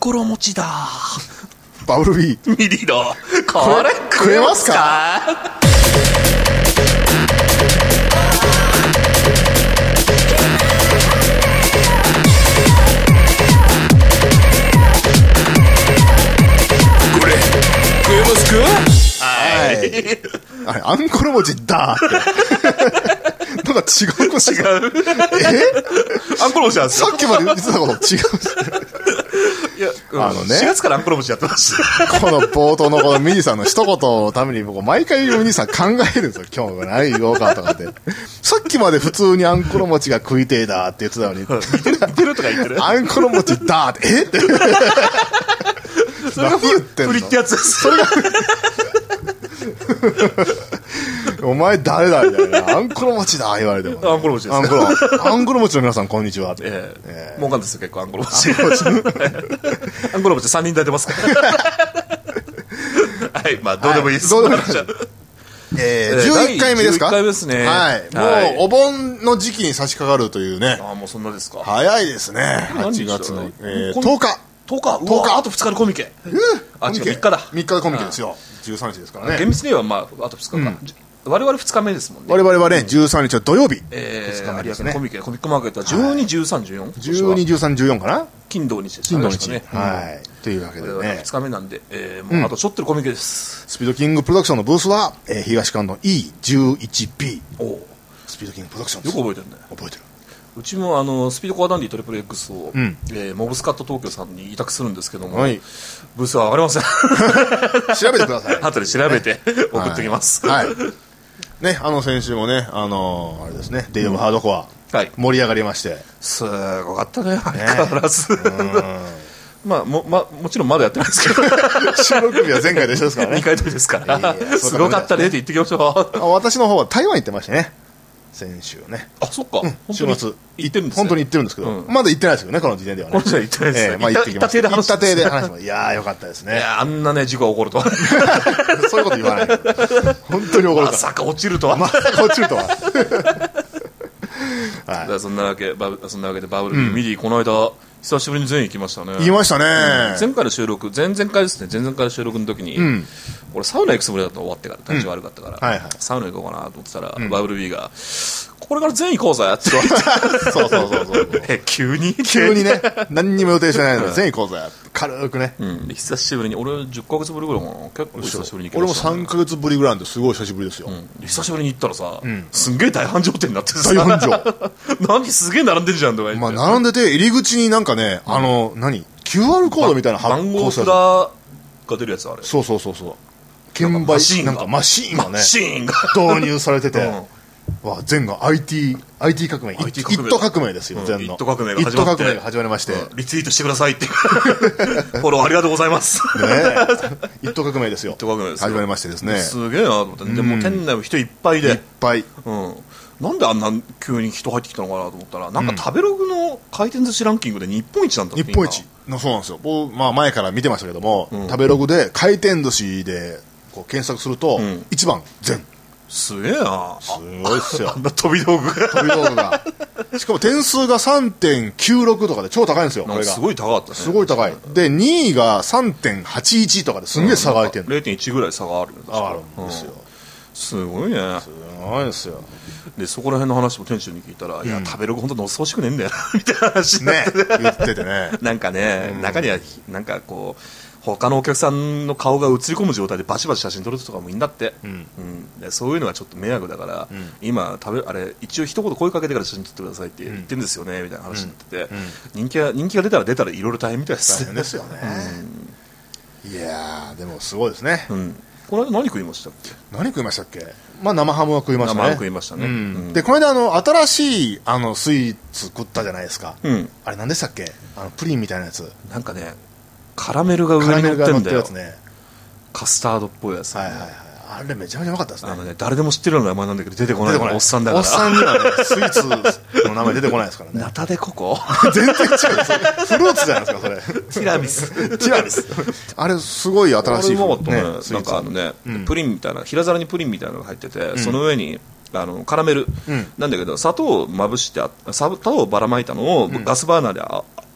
ころ餅だ。 バブルビーミリード、これ食えますか？これ食えますか？はい。 あれ、あんころ餅だーって。なんか違うこと違う。あんころ餅なんですよ。 さっきまで言ってたこと違う。 いや、4月からあんころ餅やってました。 この冒頭のこのミニさんの一言のために僕毎回ミニさん考えるんですよ。今日は何言おうかとかって。さっきまで普通にあんころ餅が食いてえだって言ってたのに。 似てるとか言ってる。 あんころ餅だって、って。 それがフリってやつです。それがお前誰だみたいな。あんころ餅だ言われても。 あんころ餅です。 あんころ餅の皆さんこんにちは。 儲かんですよ結構あんころ餅。あんころ餅3人抱いてますから。はい、まあどうでもいいです。 どうでもいいです。11回目ですか？ 11回目ですね。 はい。もうお盆の時期に差し掛かるというね。 ああ、もうそんなですか。 早いですね。8月の10日。 10日。あと2日でコミケ。あ、違う、3日だ。 3日でコミケですよ。13日ですからね。 厳密にはまああと2日か。我々2日目ですもんね。 我々はね、13日は土曜日。 2日目ですね。コミックマーケットは12、13、14。 12、13、14かな？ 金土日ですね。金土日。 ね。 はい。というわけでね。 2日目なんで、もうあとちょっとでコミケです。 スピードキングプロダクションのブースは、東館の E11B。スピードキングプロダクションです。 よく覚えてるね。 覚えてる。 うちもスピードコアダンディトリプル X を、モブスカット東京さんに委託するんですけども、ブースは分かりません。 調べてください。 後で調べて送ってきます。 はい。ね、先週もね、あれですね、デイオブハードコア、盛り上がりまして。 すごかったね、相変わらず。まあ、もちろんまだやってないですけど。 収録日は前回と一緒ですからね。 2回ともですから。すごかったねって言ってきましょう。 私の方は台湾行ってましたね。先週ね。 あ、そっか。 週末。 行ってるんです本当に行ってるんですけど、まだ行ってないですけどね、この時点ではね。 この時点で行ってないです。 まあ行ってきました。 行った体で話します。いやー、よかったですね。 いやー、あんなね、事故が起こるとは。 そういうこと言わない。本当に起こるから。 まさか落ちるとは。 まさか落ちるとは。 そんなわけでバブルミディこの間久しぶりに全員行きましたね。 行きましたね。 前回の収録、前々回ですね。前々回の収録の時に、俺サウナ行くつもりだったの終わってから体調悪かったから、サウナ行こうかなと思ってたら、バブルビーがこれから全員行こうぜって言われて。そう急にね、何にも予定してないのに全員行こうぜ軽くね。 久しぶりに、俺10ヶ月ぶりぐらいかな。結構久しぶりに行きました。 俺も3ヶ月ぶりぐらいなんですごい久しぶりですよ。 久しぶりに行ったらさ、すんげえ大繁盛店になってさ、 大繁盛。 何すげえ並んでんじゃんとか言って。 まあ並んでて入り口になんかね、QR コードみたいな番号札が出るやつあれ。 そう。券売なんかマシーンがね導入されてて、全が IT 革命、イット革命ですよ。全のイット革命が始まりまして、 リツイートしてくださいってフォローありがとうございますね。イット革命ですよ。始まりましてですね。 すげえなと思って。でも店内も人いっぱいで、なんであんな急に人入ってきたのかなと思ったら、なんか食べログの回転寿司ランキングで日本一なんだって。 日本一の、そうなんですよ。僕前から見てましたけども、食べログで回転寿司で検索すると1番全。 すげえな。 すごいっすよ。 あんな飛び道具が。しかも点数が 3.96 とかで超高いんですよ。これがすごい高かったね。 すごい高い。で2位が 3.81 とかですんげえ差が開いてる。 0.1 ぐらい差があるんですよ。 すごいね。 すごいですよ。 でそこら辺の話も店長に聞いたら、いや食べログ本当のそしくねえんだよなみたいな話になってね、言っててね。 なんかね、中にはなんかこう他のお客さんの顔が映り込む状態でバシバシ写真撮る人とかもいいんだって、でそういうのはちょっと迷惑だから、今あれ一応一言声かけてから写真撮ってくださいって言ってるんですよねみたいな話になってて、人気が出たらいろいろ大変みたいです。 大変ですよね。いやでもすごいですね。 この間何食いましたっけ？ 生ハムは食いましたね。 生ハム食いましたね。 でこの間新しいスイーツ食ったじゃないですか。あれ何でしたっけ？プリンみたいなやつ。 なんかね、カラメルが上に乗ってんだよ。 ね、 カスタードっぽいやつ、 あれめちゃめちゃうまかったですね。 誰でも知ってるような名前なんだけど出てこないおっさんだから。 おっさんにはねスイーツの名前出てこないですからね。 ナタデココ全然違う。フルーツじゃないですかそれ。 ティラミスあれすごい新しいなんかプリンみたいな、平皿にプリンみたいなのが入ってて、その上にカラメルなんだけど、砂糖をまぶして砂糖をばらまいたのをガスバーナーで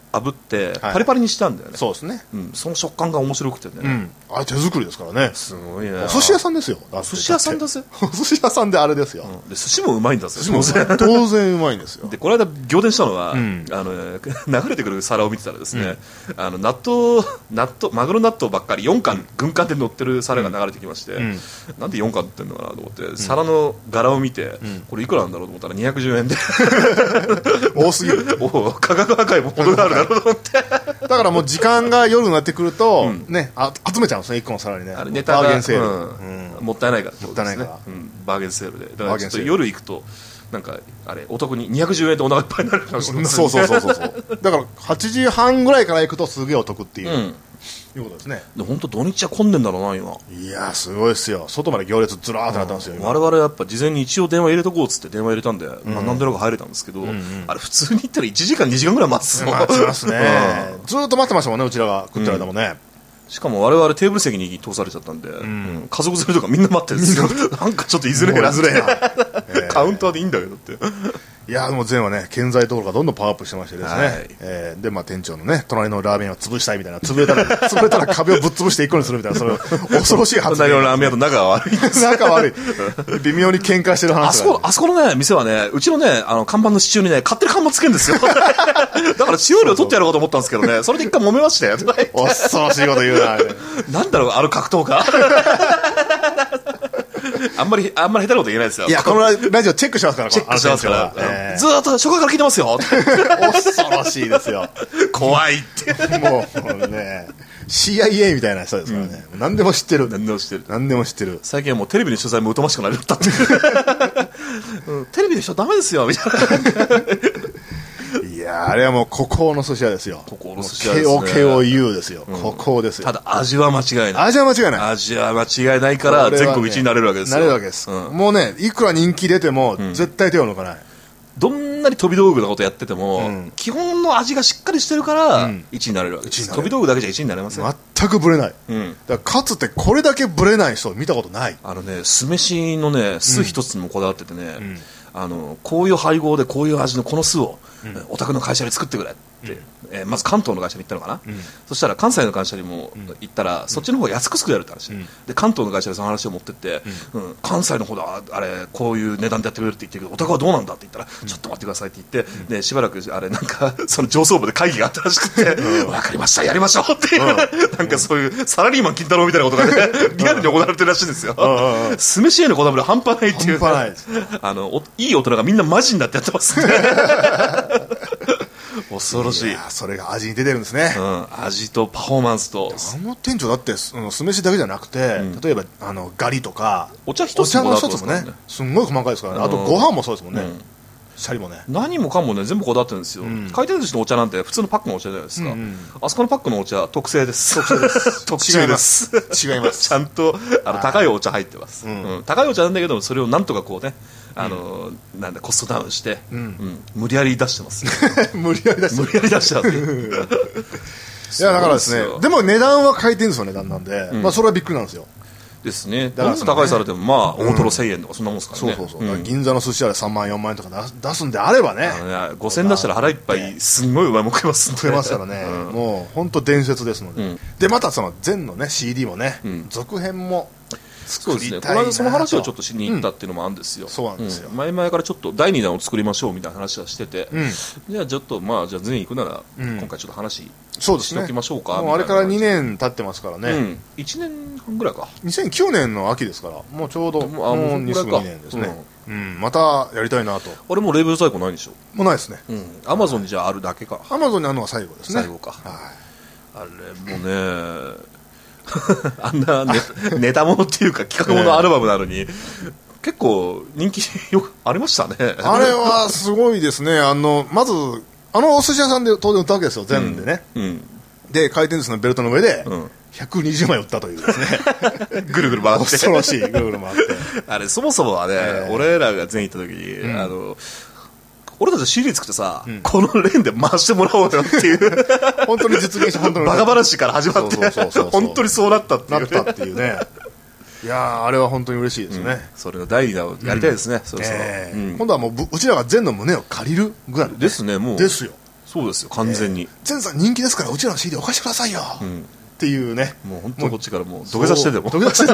炙ってパリパリにしたんだよね、 そうですね、 その食感が面白くてね、 あれ手作りですからね。 すごいね。 お寿司屋さんですよ。 お寿司屋さんだぜ。 お寿司屋さんであれですよ。 で寿司もうまいんだぜ。 当然うまいんですよ。 でこの間仰天したのは、流れてくる皿を見てたらですね、マグロ納豆ばっかり4貫軍艦で乗ってる皿が流れてきまして、なんで4貫ってんのかなと思って、皿の柄を見て、これいくらなんだろうと思ったら210円で多すぎる。 価格破壊も程があるだろうと思ってだからもう時間が夜になってくると、ね、集めちゃうんですね、1個の皿にね。 ネタがバーゲンセール、 もったいないからってもことですね、 ったいないから、 バーゲンセールで、だからちょっと夜行くとなんかあれお得に210円でお腹いっぱいになるかもしれない。 そうだから8時半ぐらいから行くとすげえお得っていう、いうことですね。 本当土日は混んでんだろうな今。 いやすごいですよ。外まで行列ずらーってなったんですよ、今。 我々やっぱ事前に一応電話入れとこうっつって電話入れたんで、何でもか入れたんですけど、あれ普通に行ったら1時間2時間ぐらい待つの。 待ちますねずーっと待ってましたもんね、うちらが食ってる間もね。 しかも我々テーブル席に通されちゃったんで、家族連れとかみんな待ってるんですよ。なんかちょっといずれなカウンターでいいんだけどって。 いやでも前はね、建材ところがどんどんパワーアップしてましてですね、で店長のね、隣のラーメンを潰したいみたいな、潰れたら壁をぶっ潰して1個にするみたいな、それ恐ろしい発言。 隣のラーメン屋と仲が悪いんです。 仲悪い。微妙に喧嘩してる話。 あそこのね店はね、うちのね看板の支柱にね勝手に看板つけるんですよ。だから使用料取ってやろうと思ったんですけどね、それで一回揉めましたよ。 恐ろしいこと言うな。 なんだろうあの格闘家。あんまり下手なこと言えないですよ。 いや、このラジオチェックしますから、 チェックしますから。ずーっと初回から聞いてますよ。 恐ろしいですよ。 怖いって。 もうね、CIA みたいな人ですからね。何でも知ってる。何でも知ってる。 最近はもうテレビの取材も疎ましくなりったっていう。テレビでしょダメですよ、みたいな。 いやあれはもう孤高の寿司屋ですよ。 孤高の寿司屋ですね。 KOKOU ですよ。孤高ですよ。 ただ味は間違いない。 味は間違いない。 味は間違いないから全国一になれるわけですよ。 なれるわけです。もうね、いくら人気出ても絶対手を抜かない。 どんなに飛び道具のことやってても、基本の味がしっかりしてるから一になれるわけです。飛び道具だけじゃ一になれません。 全くブレない。だからかつてこれだけブレない人を見たことない。 酢飯のね、酢一つにもこだわっててね、こういう配合でこういう味のこの酢をお宅の会社で作ってくれって、まず関東の会社に行ったのかな、そしたら関西の会社にも行ったら、そっちの方が安く作れるって話、で関東の会社でその話を持ってって、関西の方だあれこういう値段でやってくれるって言ってるけどお宅はどうなんだって言ったら、ちょっと待ってくださいって言って、でしばらくあれなんかその上層部で会議があったらしくて、分かりましたやりましょうっていう、なんかそういうサラリーマン金太郎みたいなことがねリアルに行われてるらしいんですよ。酢飯へのこだわり半端ないっていう、いい大人がみんなマジになってやってますね。恐ろしい。 それが味に出てるんですね。 味とパフォーマンスと。 店長だって酢飯だけじゃなくて、例えばガリとかお茶一つもね、 すんごい細かいですからね。あとご飯もそうですもんね。シャリもね、 何もかもね全部こだわってるんですよ。回転寿司のお茶なんて普通のパックのお茶じゃないですか。あそこのパックのお茶特製です。特注です。 違います。 ちゃんと高いお茶入ってます。高いお茶なんだけどそれをなんとかこうね、なんだコストダウンして無理やり出してます。 無理やり出してます。いやだからですね、でも値段は回転寿司の値段なんで、まあそれはびっくりなんですよ。 ですね。どんな高い皿でもまあ大トロ1000円とかそんなもんですからね。 そう銀座の寿司屋で3万4万円とか出すんであればね、 5000円出したら腹いっぱいすんごいうまいもん食えますんで。 食えますからね。もう本当伝説ですので。でまたその前のね CD もね、続編もそうですね。この間その話をちょっとしに行ったっていうのもあるんですよ。 そうなんですよ。 前々からちょっと第2弾を作りましょうみたいな話はしてて、じゃあちょっとまあじゃあ全員行くなら今回ちょっと話しておきましょうか。 もうあれから2年経ってますからね。 1年半ぐらいか。 2009年の秋ですから、もうちょうどもう2年ですね。またやりたいなと。 あれもレーベル在庫ないんでしょ？ もうないですね。 アマゾンにじゃああるだけか。 アマゾンにあるのは最後ですね。 最後か。あれもね。あんなネタものっていうか企画ものアルバムなのに、結構人気よくありましたね。 あれはすごいですね。まずお寿司屋さんで当然売ったわけですよ、全部でね。で回転寿司のベルトの上で120枚売ったというですね。 ぐるぐる回って恐ろしいぐるぐる回って。 あれそもそもはね、俺らが全員行った時に俺たち CD 作ってさ、このレーンで回してもらおうよっていう本当に実現した本当にバカ話から始まって本当にそうなったっていうね。 いやあれは本当に嬉しいですね。 それの第2弾をやりたいですね。そろそろ今度はもううちらが全の胸を借りるぐらいですね。もうですよ。 そうですよ完全に、 前さん人気ですからうちらの CD お貸してくださいよ、っていうね。 もう本当こっちからもう土下座してでも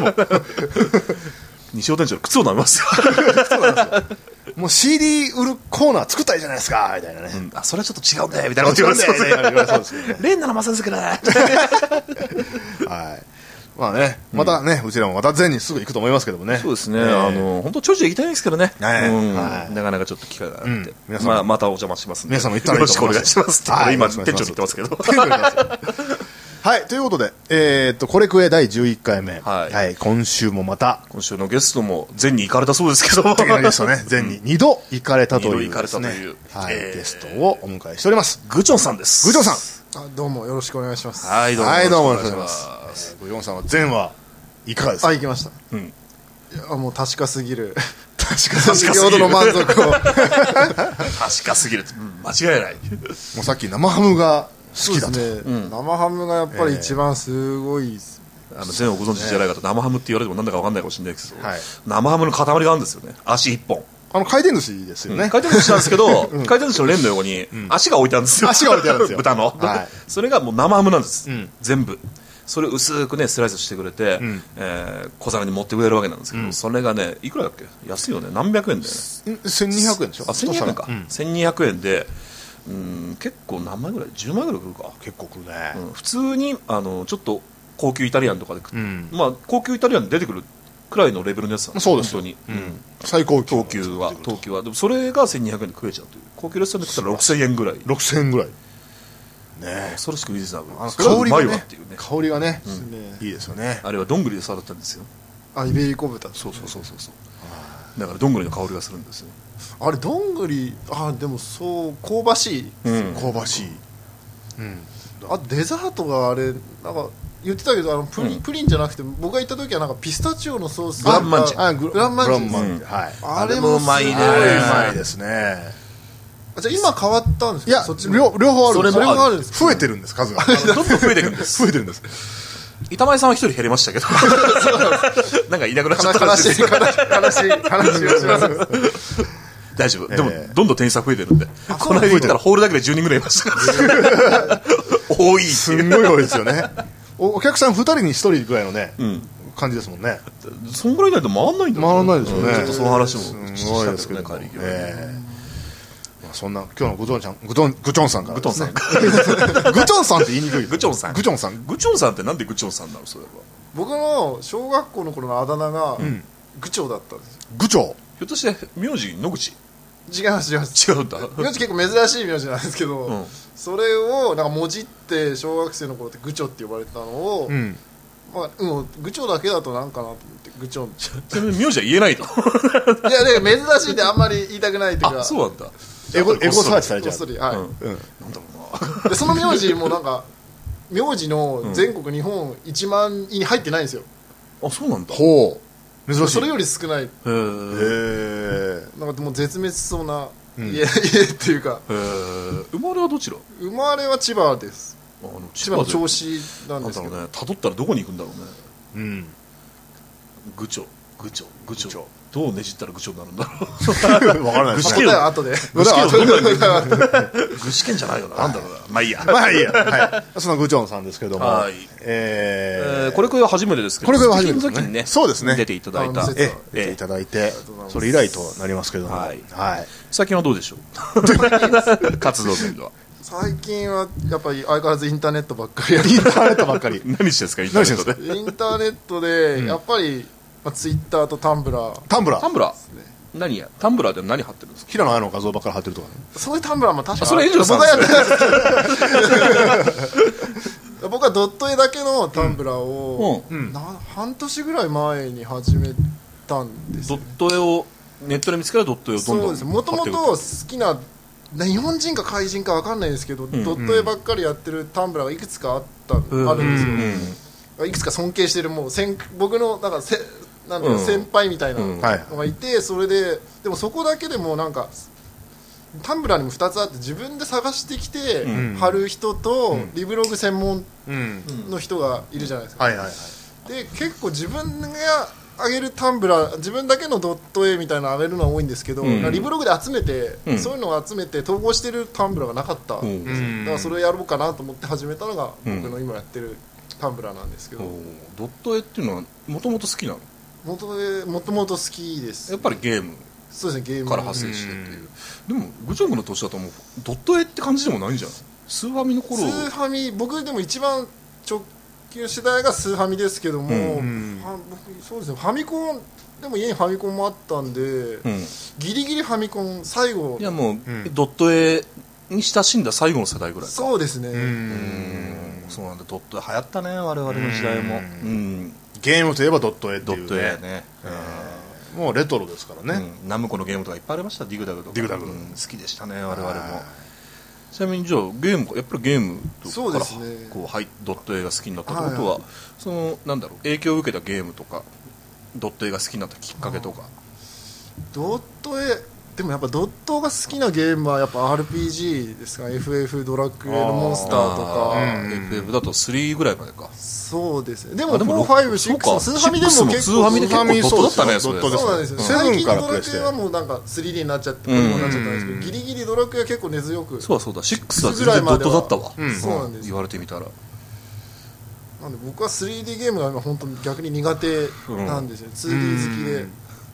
西尾店長の靴を舐めますよもう CD 売るコーナー作ったらいいじゃないですかみたいなね、 あそれはちょっと違うんだよみたいなこと言われそうですねレンならまさずくないはい。まあね、またね、うちらもまた前にすぐ行くと思いますけどもね。 そうですね、本当ちょいちょい行きたいんですけどね、 はいなかなかちょっと機会があって、 皆さんまたお邪魔しますんで、 皆さんも行ったらいいと思います。 よろしくお願いしますって、今店長に言ってますけどはい、ということで、これくえ第11回目。 はいはい、今週もまた。 今週のゲストも前に行かれたそうですけど。 ですよね。前に2度行かれたという、 2度行かれたという。 はい、ゲストをお迎えしております。 グチョンさんです。 グチョンさん。 どうもよろしくお願いします。 はい、どうも。 はい、どうもよろしくお願いします。グチョンさんは前はいかがですか？ 行きました。いや、もう確かすぎる。 確か先ほどの満足を。 確かすぎる。間違いない。 もうさっき生ハムが好きだと。 生ハムがやっぱり一番すごいです。 前をご存知じゃない方、生ハムって言われてもなんだか分かんないかもしれないですけど、生ハムの塊があるんですよね。足1本。 回転寿司ですよね。 回転寿司なんですけど、回転寿司のレーンの横に足が置いてあるんですよ。 足が置いてあるんですよ。 豚の。それがもう生ハムなんです。全部。それを薄くねスライスしてくれて、小皿に持ってくれるわけなんですけど、それがねいくらだっけ、安いよね、何百円だよね。 1200円でしょ。 あ、1200円か、1200円で、結構何枚ぐらい、10枚ぐらい来るか。 結構来るね、 普通にちょっと高級イタリアンとかで、まあ高級イタリアンで出てくるくらいのレベルのやつなんです。 そうですよ、 本当に、 最高級はでもそれが1200円で食えちゃうという。高級レストランで食ったら6000円ぐらい。 6000円ぐらいね。 恐ろしくリーズナブル。 香りがね、 香りがね、いいですよね。 あれはどんぐりで育ったんですよ。 イベリコ豚。 そうだからどんぐりの香りがするんですよ。 あれどんぐり、でもそう香ばしい、 香ばしい。 あとデザートがあれなんか言ってたけど、プリンじゃなくて、僕が行った時はなんかピスタチオのソース、 グランマンチ、 グランマンチ、 はい、 あれもうまいね。 うまいですね。 じゃあ今変わったんですか？ いや、両方ある。 それもあるんです。 増えてるんです、数が。 どんどん増えてるんです。 増えてるんです。 板前さんは一人減りましたけどなんかいなくなっちゃった悲しい話をします。 大丈夫、でもどんどん店員さん増えてるんで、この間行ったらホールだけで10人ぐらいいましたから多い、 すんごい多いですよね。お客さん2人に1人ぐらいのね、感じですもんね。 そんぐらいないと回んないんだ。 回らないですよね。 ちょっとその話もしたんですけど、帰り際そんな今日のグチョンさんから、グチョンさんって言いにくい。 グチョンさんってなんでグチョンさんなの？それは僕の小学校の頃のあだ名がグチョだったんですよ。 グチョ、ひょっとして名字野口？ 違います。 違うんだ。 名字結構珍しい名字なんですけど、それをなんかもじって小学生の頃ってグチョって呼ばれてたのを、グチョだけだとなんかなと思ってグチョン。 ちなみに名字は言えないと。 いやで珍しいんであんまり言いたくないっていうか。 そうなんだ。 エゴサーチされちゃう。 なんだろうな。でその名字もなんか名字の全国日本1万位に入ってないんですよ。 あ、そうなんだ。 ほう、珍しい。 それより少ない。なんかもう絶滅しそうな家っていうか。 生まれはどちら？ 生まれは千葉です。千葉の銚子なんですけど。 たどったらどこに行くんだろうね。グチョどうねじったらグチョになるんだろう。 分からないです。 答えは後で。 具志堅じゃないよな。なんだろうな。まあいいや。 はい。そのグチョンさんですけども、 これは初めてですけど、 これは初めて時にね、 そうですね、 出ていただいた、 出ていただいて、それ以来となりますけども、 最近はどうでしょう？活動面では。 最近はやっぱり相変わらずインターネットばっかり。 何してんですか？インターネットで。 インターネットでやっぱりツイッターとタンブラー。 タンブラー何や、タンブラーで何貼ってるんですか？ 平野綾の画像ばっかり貼ってるとかね。 そういうタンブラーも確かに。 それ炎上さん僕はドット絵だけのタンブラーを半年ぐらい前に始めたんです。 ドット絵をネットで見つけたドット絵をどんどん貼っていく。 もともと好きな日本人か海人か分かんないですけど、ドット絵ばっかりやってるタンブラーがいくつかあるんですよ。いくつか尊敬してる僕のなんか先輩みたいなのがいて、それででもそこだけでもなんかタンブラーにも2つあって、自分で探してきて貼る人とリブログ専門の人がいるじゃないですか。で結構自分が上げるタンブラー自分だけのドット絵みたいなの上げるのは多いんですけど、リブログで集めて、そういうのを集めて統合してるタンブラーがなかったんですよ、だからそれをやろうかなと思って始めたのが僕の今やってるタンブラーなんですけど、 ドット絵っていうのはもともと好きなの？ もともと好きです。 やっぱりゲームそうですね、ゲームから派生してっていう。でもグチョン君の年だともうドット絵って感じでもないんじゃん。スーファミの頃。 スーファミ、僕でも一番直球世代がスーファミですけども、僕そうですね、ファミコンでも家にファミコンもあったんで、ギリギリファミコン最後。 いやもう、ドット絵に親しんだ最後の世代ぐらいか。 そうですね。 そうなんだ、ドット絵流行ったね、我々の時代も。 ゲームといえばドット絵っていうね。 ドット絵ね。 もうレトロですからね。 ナムコのゲームとかいっぱいありました。ディグダグとか。好きでしたね、我々も。ちなみにじゃあゲームやっぱりゲームとかからこうドット絵が好きになったってことは、そのなんだろう、影響を受けたゲームとかドット絵が好きになったきっかけとか。 ドット絵でもやっぱドットが好きなゲームはやっぱ RPG ですか。 FF ドラクエのモンスターとか、 FF だと3ぐらいまでか。 そうですね。でも4、5、6スーファミでも結構スーファミで結構ドットだったね。 そうなんですよ。最近ドラクエはもうなんか 3D になっちゃってポリゴンになっちゃったんですけど、ギリギリドラクエは結構根強く。 そうだ6は全然ドットだったわ。 そうなんです。 言われてみたら。 なんで僕は 3D ゲームが今本当に逆に苦手なんですよ。2D 好きで。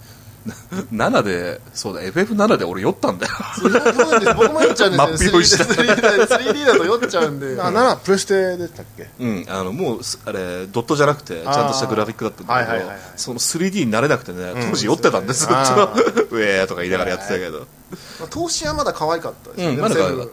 7で、そうだ、FF7 で俺酔ったんだよ。 そうなんです。僕も酔っちゃうんですよ。3D だと酔っちゃうんで。 7プレステでしたっけ？ もうあれドットじゃなくてちゃんとしたグラフィックだったんだけど、その 3D になれなくてね、当時酔ってたんです。ずっとウェーとか言いながらやってたけど。 投資はまだ可愛かったですね。 まだ可愛かった。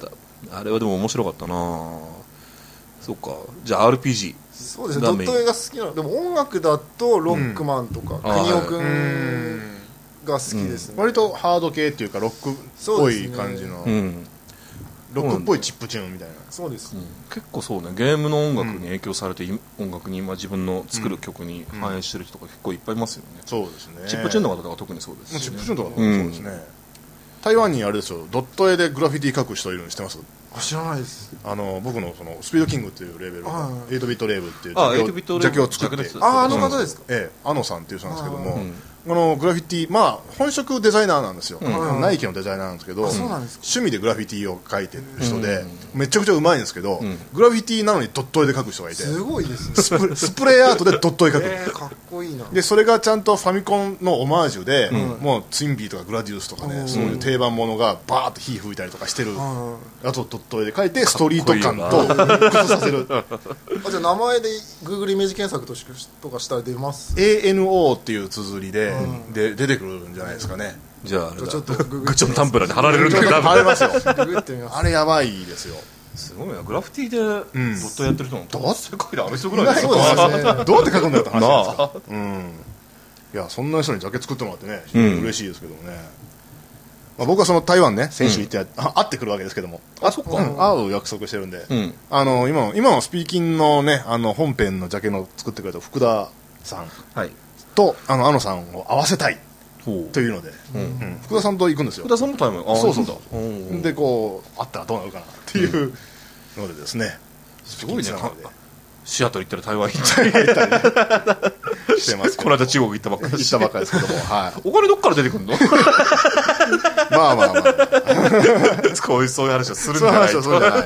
あれはでも面白かったな。そうか。じゃあ RPG。 そうですね。ドット絵が好きなの。でも音楽だとロックマンとか国尾くんが好きですね。 割とハード系っていうかロックっぽい感じの、ロックっぽいチップチューンみたいな。 そうです、 結構そうね、ゲームの音楽に影響されて、音楽に今自分の作る曲に反映してる人が結構いっぱいいますよね。 そうですね。 チップチューンの方とか特にそうですし、 チップチューンとかもそうですね。台湾にあれですよ、ドット絵でグラフィティ描く人いるの知ってます？ 知らないです。 僕のそのスピードキングっていうレーベルが8ビットレーブっていうジャケを作って、 あの方ですか？ あのさんっていう人なんですけども、グラフィティ、本職デザイナーなんですよ。ナイキのデザイナーなんですけど、趣味でグラフィティを描いてる人で、めちゃくちゃうまいんですけど、グラフィティなのにドット絵で描く人がいて、 すごいですね。 スプレーアートでドット絵描く。 かっこいいな。 でそれがちゃんとファミコンのオマージュで、もうツインビーとかグラディウスとかね、そういう定番ものがバーッと火吹いたりとかしてる、あとドット絵で描いてストリート感とミックスさせる。 じゃあ名前で Google イメージ検索とかしたら出ます？ ANO っていう綴りで出てくるんじゃないですかね。 じゃあちょっとグチョンタンブラーで貼られるんだけど、 貼れますよ。 ググってみます。 あれやばいですよ。 すごいな、グラフィティでドットやってる人なんて世界であの人ぐらいですよ。どうやって描くんだよって話なんですか。いや、そんな人にジャケ作ってもらってね、嬉しいですけどもね。僕はその台湾ね、先週行って会ってくるわけですけども、会う約束してるんで、今のスピーキンのね、本編のジャケの作ってくれた福田さんとあのさんを会わせたいというので、福田さんと行くんですよ。 福田さんも台湾。 そうでこう会ったらどうなるかなっていうのでですね、 すごいね。シアトル行ったら台湾行ったりしてます。 この間中国行ったばっかりですけども、 お金どっから出てくるの？ まあそういう話をするんじゃない。 そうじゃない。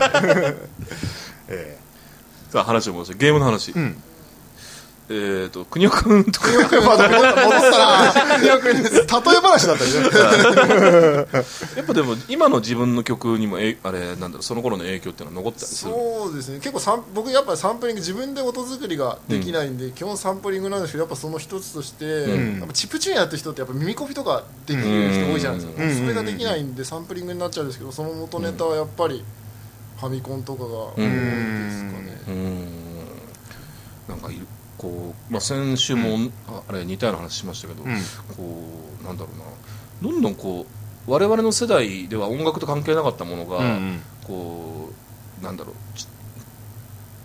さあ話を戻してゲームの話。国尾くんとか戻ったな。国尾くんです。例え話だったね。 やっぱでも今の自分の曲にもあれなんだろう、その頃の影響っていうのは残ったりする。 そうですね。結構僕やっぱりサンプリング自分で音作りができないんで、基本サンプリングなんですけど、やっぱその一つとして、やっぱチップチューンやってる人ってやっぱ耳コピとかできる人多いじゃないですか。それができないんでサンプリングになっちゃうんですけど、その元ネタはやっぱりファミコンとかが多いですかね。 なんか先週もあれ似たような話しましたけど、なんだろうな、どんどん我々の世代では音楽と関係なかったものが、なんだろう、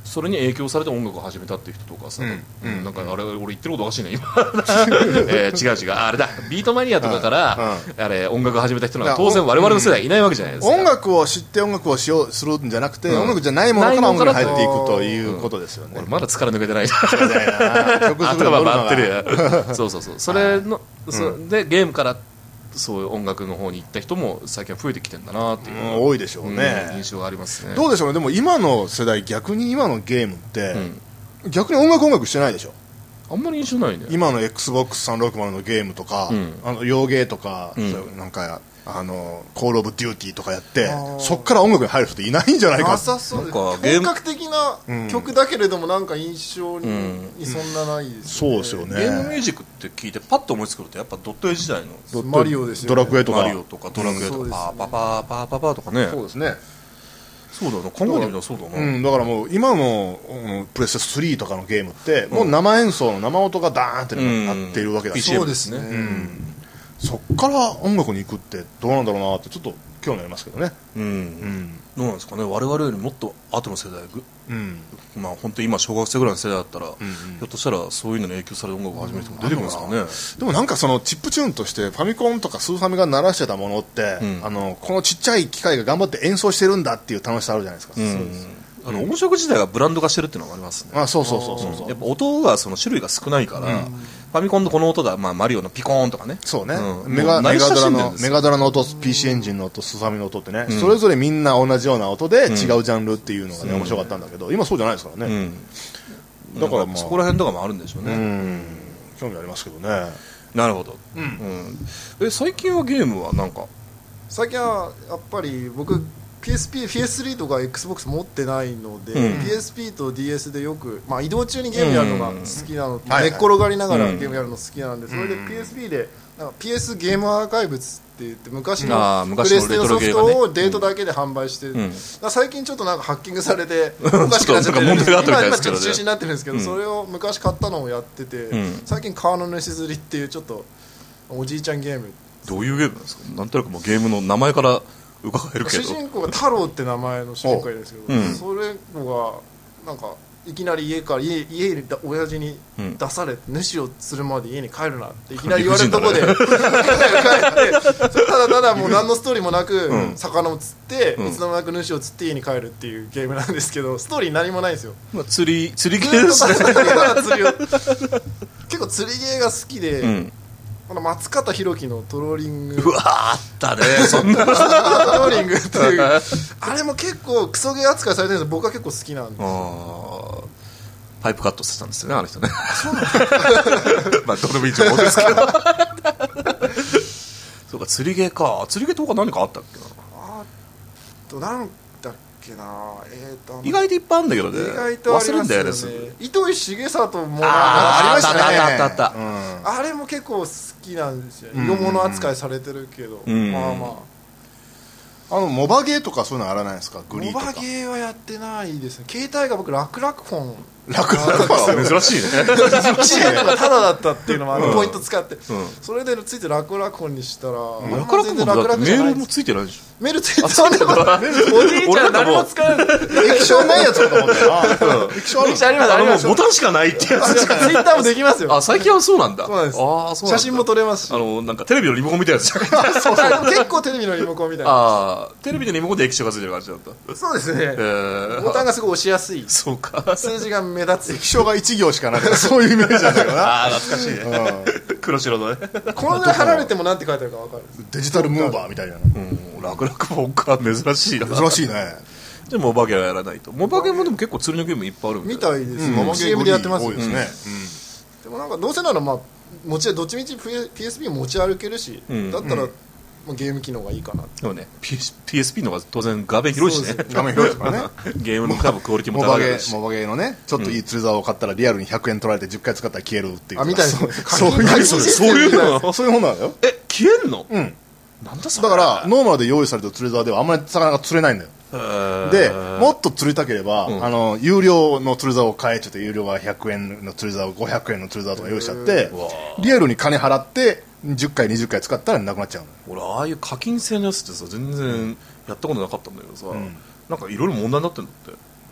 それに影響されて音楽を始めたっていう人とかさ、なんかあれ俺言ってることおかしいね今違うあれだビートマニアとかから、あれ音楽を始めた人なんか当然我々の世代いないわけじゃないですか。 音楽を知って音楽をするんじゃなくて、音楽じゃないものから音楽に入っていくということですよね。 俺まだ力抜けてない曲作り頭回ってるやそうそれの、でゲームからそういう音楽の方に行った人も最近は増えてきてるんだなっていう、 多いでしょうね、 印象がありますね。 どうでしょうね。でも今の世代逆に今のゲームって、逆に音楽してないでしょ。 あんまり印象ないね。 今の XBOX360 のゲームとか、洋ゲーとか、なんかコールオブデューティーとかやってそっから音楽に入る人っていないんじゃないか。 なさそうで本格的な曲だけれどもなんか印象にそんなないですよね。 そうですよね。 ゲームミュージックって聞いてパッと思いつくのってやっぱドット絵時代のマリオですよね。 ドラクエとかマリオとかドラクエとか、パパパパパとかね。 そうですね。 そうだな、考えてみたらそうだな。 だからもう今のプレステ3とかのゲームってもう生演奏の生音がダーンってなっているわけだし、 そうですね。 そっから音楽に行くってどうなんだろうなってちょっと興味ありますけどね。 どうなんですかね。我々よりもっと後の世代、まあ本当に今小学生ぐらいの世代だったら、ひょっとしたらそういうのに影響される音楽を始める人も出てくるんですかね。 でもなんかそのチップチューンとしてファミコンとかスーファミが鳴らしてたものって、このちっちゃい機械が頑張って演奏してるんだっていう楽しさあるじゃないですか。 音色自体がブランド化してるっていうのがありますね。 そうやっぱ音がその種類が少ないから、ファミコンのこの音だ、まあ、マリオのピコーンとかね。 そうね、メガドラの音、PC エンジンの音、スーファミの音ってね、それぞれみんな同じような音で違うジャンルっていうのがね、面白かったんだけど、今そうじゃないですからね。 だから、そこら辺とかもあるんでしょうね。 興味ありますけどね。 なるほど。最近はゲームはなんか最近はやっぱり僕PS3 とか XBOX 持ってないので、PSP と DS でよく、まあ、移動中にゲームやるのが好きなの、寝っ転がりながらゲームやるの好きなんで、それで PSP でなんか PS ゲームアーカイブスって言って昔のプレステのソフトをデートだけで販売して、最近ちょっとなんかハッキングされておかしくなっちゃってるんですけど、今ちょっと中止になってるんですけど、それを昔買ったのをやってて、最近川の主釣りっていうちょっとおじいちゃんゲーム。 どういうゲームなんですか。なんとなくもうゲームの名前から伺えるけど、 主人公が太郎って名前の主人公がいるんですけど、それがなんかいきなり家に親父に出されて、主を釣るまで家に帰るなっていきなり言われるとこで帰ってただもう何のストーリーもなく魚を釣っていつの間にか主を釣って家に帰るっていうゲームなんですけど、ストーリー何もないんですよ。 釣りゲーですね。 結構釣りゲーが好きで、松方弘樹のトローリング、 うわあったねそんなトローリングっていうあれも結構クソゲー扱いされてるんです。僕は結構好きなんですよ。 パイプカットしてたんですよね、あの人ね。まあどれも一応ですけどそうか、釣りゲーか。釣りゲーとか何かあったっけな。 なんだっけな、 意外といっぱいあるんだけどね。 意外とありますよね。糸井重里もありましたね。あれも結構好きなんですよ。色物扱いされてるけど、まあまあモバゲーとかそういうのあらないですか。グリーとかモバゲーはやってないですね。携帯が僕楽々フォン珍しいね。 珍しいね。タダだったっていうのもポイント使って、それでついて楽々フォンにしたら、 楽々フォンだってメールもついてないでしょ。 メールついてない。おじいちゃん何も使わない。 液晶ないやつだと思ったよ。液晶あります。 ボタンしかないってやつ。 ツイッターもできますよ。 最近はそうなんだ。 そうなんです。写真も撮れますし、 なんかテレビのリモコンみたいなやつ。 結構テレビのリモコンみたいな。 テレビのリモコンで液晶がついてる感じだった。 そうですね。ボタンがすごい押しやすい。 そうか。 数字が目立つ。 液晶が1行しかなくて、そういうイメージなんだよな。 懐かしいね。黒白のね。 このぐらい離れてもなんて書いてあるか分かる。 デジタルムーバーみたいな。 楽々フォンか、珍しいな。 珍しいね。 じゃあモバゲーはやらないと。モバゲーもでも結構釣りのゲームいっぱいあるみたいです。モバゲー CM でやってますよね。でもなんかどうせならどっちみち PSP 持ち歩けるし、だったらゲーム機能がいいかな。 でもね PSP の方が当然画面広いしね。 画面広いですからね。 ゲームの多分クオリティも高いし。 モバゲーのね、ちょっといい釣り竿を買ったらリアルに100円取られて10回使ったら消えるっていう。 みたいですね。 そういうの。そういうもんなんだよ。 消えんの？なんだそれ。 だからノーマルで用意された釣り竿ではあんまり魚が釣れないんだよ。でもっと釣りたければ、有料の釣り竿を買えちゃって、有料が100円の釣り竿、500円の釣り竿とか用意しちゃって、リアルに金払って10回20回使ったらなくなっちゃうの。 俺ああいう課金制のやつってさ全然やったことなかったんだけどさ、なんかいろいろ問題になってるんだって。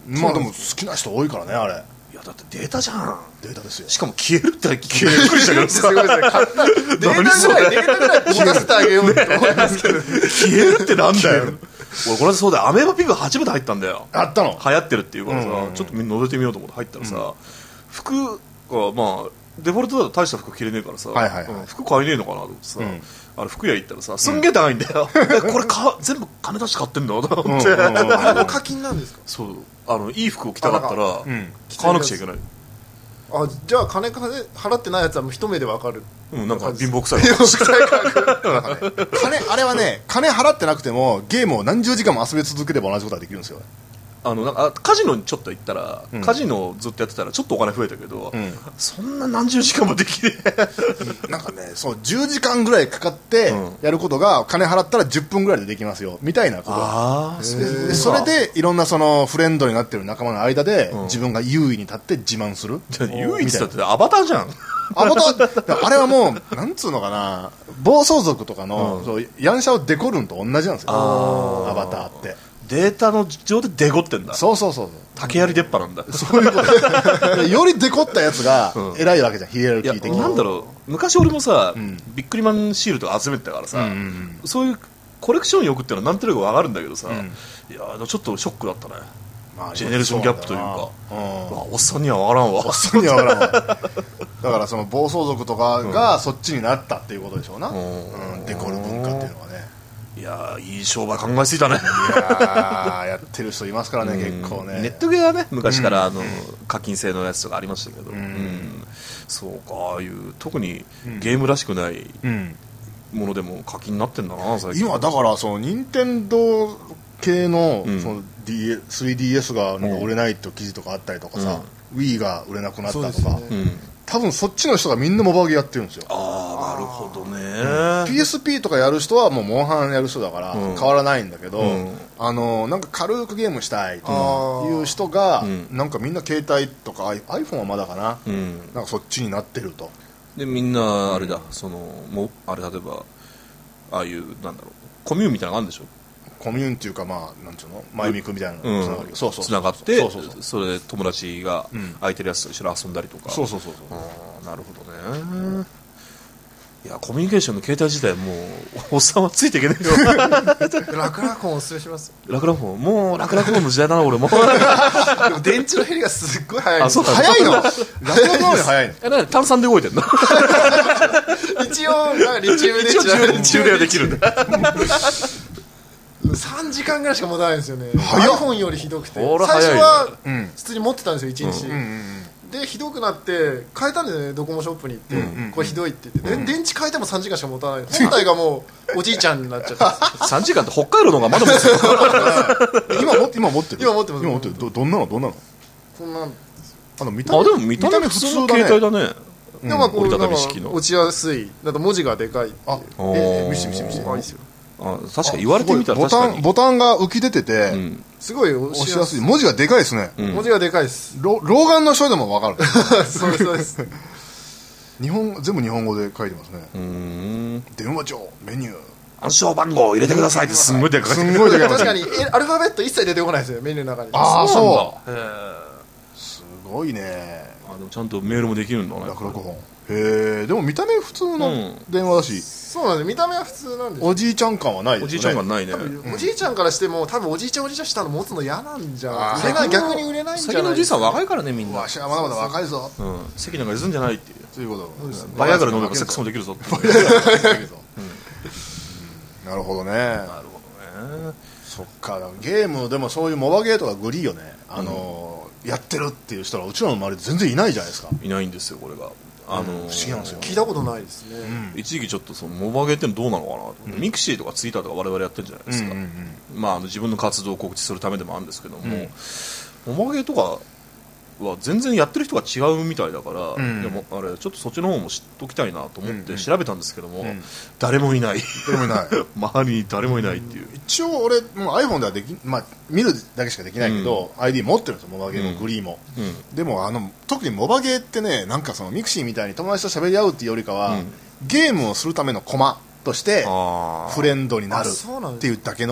まあでも好きな人多いからねあれ。 いやだってデータじゃん。 データですよ。 しかも消えるって消えるくりしたけどさすごいですね。データぐらい持たせてあげようって思いますけど。 消えるってなんだよ。俺これそうだよ、アメーバピグ初めて入ったんだよ。 あったの流行ってるっていうからさ、 うんうんちょっとみんな覗いてみようと思って入ったらさ、服がまあデフォルトだと大した服着れねえからさ、 はいはいはい服買えねえのかなと思ってさ、 うんあれ服屋行ったらさすんげえ高いんだよ、これ全部金出して買ってんだと思って、 あれも課金なんですか？ そういい服を着たかったらうん買わなくちゃいけない。 あ、じゃあ金払ってないやつはもう一目でわかる。 なんか貧乏くさい貧乏くさい価格。 なんかねあれはね金払ってなくてもゲームを何十時間も遊び続ければ同じことができるんですよ。 なんかカジノにちょっと行ったら、 うんカジノずっとやってたらちょっとお金増えたけど、 うんそんな何十時間もできねえなんかねそう10時間ぐらいかかってうんやることが金払ったら10分ぐらいでできますよみたいなことああでそれでいろんなそのフレンドになってる仲間の間でうん自分が優位に立って自慢する。 唯一だってアバターじゃん。 ああれはもうなんつうのかな暴走族とかの、 うんそうヤンシャをデコるんと同じなんですよあーアバターって。 データの上でデコってんだ。 そうそうそう竹槍出っ歯なんだ。 そういうことよりデコったやつがうん偉いわけじゃんヒエラルいやキー的に。 なんだろう、昔俺もさ、 うんビックリマンシールとか集めてたからさ、 うんうんうんそういうコレクション欲っていうのはなんとなくわかるんだけどさ、 うんいやちょっとショックだったね。 まあジェネレーションギャップというかそうなんだよなうんうわおっさんにはわからんわ。 おっさんには分からんわだからその暴走族とかがそっちになったっていうことでしょうな、うんデコる文化っていうのはね。 いやいい商売考えついたね。 いややってる人いますからね結構ね。 ネットゲーはね昔から課金制のやつとかありましたけど、 んそうか、ああいう特にゲームらしくないうんものでも課金になってんだな最近。 今だからその任天堂系のうんその 3DS がなんか売れないと記事とかあったりとかさ、Wii が売れなくなったとか、 そうですね多分そっちの人がみんなモバゲーやってるんですよ。 ああなるほどね、 PSP とかやる人はもうモンハンやる人だからうん変わらないんだけど、 うんなんか軽くゲームしたいとあーいう人が、 うんなんかみんな携帯とか iPhone はまだかな、 うんなんかそっちになってると。 でみんなあれだ、もうあれ例えばああいうなんだろうコミューンみたいなのがあるんでしょ。 コミューンっていうかまあなんつうの前見くみたいなうんつながりがそうそうつながってそうそうそうそれで友達がうん空いてるやつと一緒に遊んだりとか。 そうそうそうあーなるほどね。いやコミュニケーションの携帯自体もうおっさんはついていけねえよ。 楽々本おすすめします。 楽々本もう楽々本の時代だな俺も。 でも電池の減りがすっごい早いんですよ。 あそう早いの楽々のより早いのなんで炭酸で動いてんの。 一応なんかリチウム電一応池なんで充電はできるんだ。 3時間ぐらいしか持たないんですよね。 早っ iPhone よりひどくてこれ最早いね初はうん普通に持ってたんですよ1日、 うんうんでひどくなって変えたんですよね。ドコモショップに行って、 うんこれひどいって言って、で電池変えても3時間しか持たない。本体がもうおじいちゃんになっちゃって 3時間って北海道の方がまだ持つよ。 今持ってる今持ってます今持ってるどんなのこんなん見た目あでも見た目普通の携帯だね。 でもまあこう折りたなんかたみ式の落ちやすい。だと文字がでかい。 あおー見せて見せてあいいですよ。 あ確かに言われてみたらボ確かに。 タンボタンが浮き出てて、 うんすごい押押しやすい。 しやすい文字がでかいですね、 うん文字がでかいです。 老眼の人でも分かるそうですそうです。 全部日本語で書いてますね。電話帳メニュー暗証番号を入れてくださいってすんごいでかい。 すんごいでかい確かにアルファベット一切出てこないですよメニューの中に。 ああそうへえ。 すごいねあでもちゃんとメールもできるんだね。 楽々本へえでも見た目普通の電話だし、 そうなんです。見た目は普通なんですよ。 おじいちゃん感はないですよね。 おじいちゃんがないね。 おじいちゃんからしても多分おじいちゃんしたの持つの嫌なんじゃあー売れない逆に売れないんじゃない最近のおじいさん若いからねみんな。 わしはまだまだ若いぞ席なんか譲んじゃないっていう。 ということバイアグラ飲めばセックスもできるぞって。 なるほどねなるほどね。 そっかゲームでもそういうモバゲーとかグリーよねやってるっていう人はうちらの周りで全然いないじゃないですか。 いないんですよこれが。 不思議なんですよ聞いたことないですね。 一時期ちょっとそのモバゲーってのどうなのかなと思って、ミクシーとかツイッターとか我々やってるじゃないですか、まあ、自分の活動を告知するためでもあるんですけども、モバゲーとかは全然やってる人が違うみたいだから、でもあれちょっとそっちの方も知っときたいなと思って調べたんですけども、誰もいない誰もいない周りに誰もいないっていう、 一応俺もう iPhone では見るだけしかできないけど、ID 持ってるんですよモバゲーもグリーも、でも特にモバゲーってねなんかそのミクシーみたいに友達と喋り合うっていうよりかは、ゲームをするためのコマとしてフレンドになるっていうだけの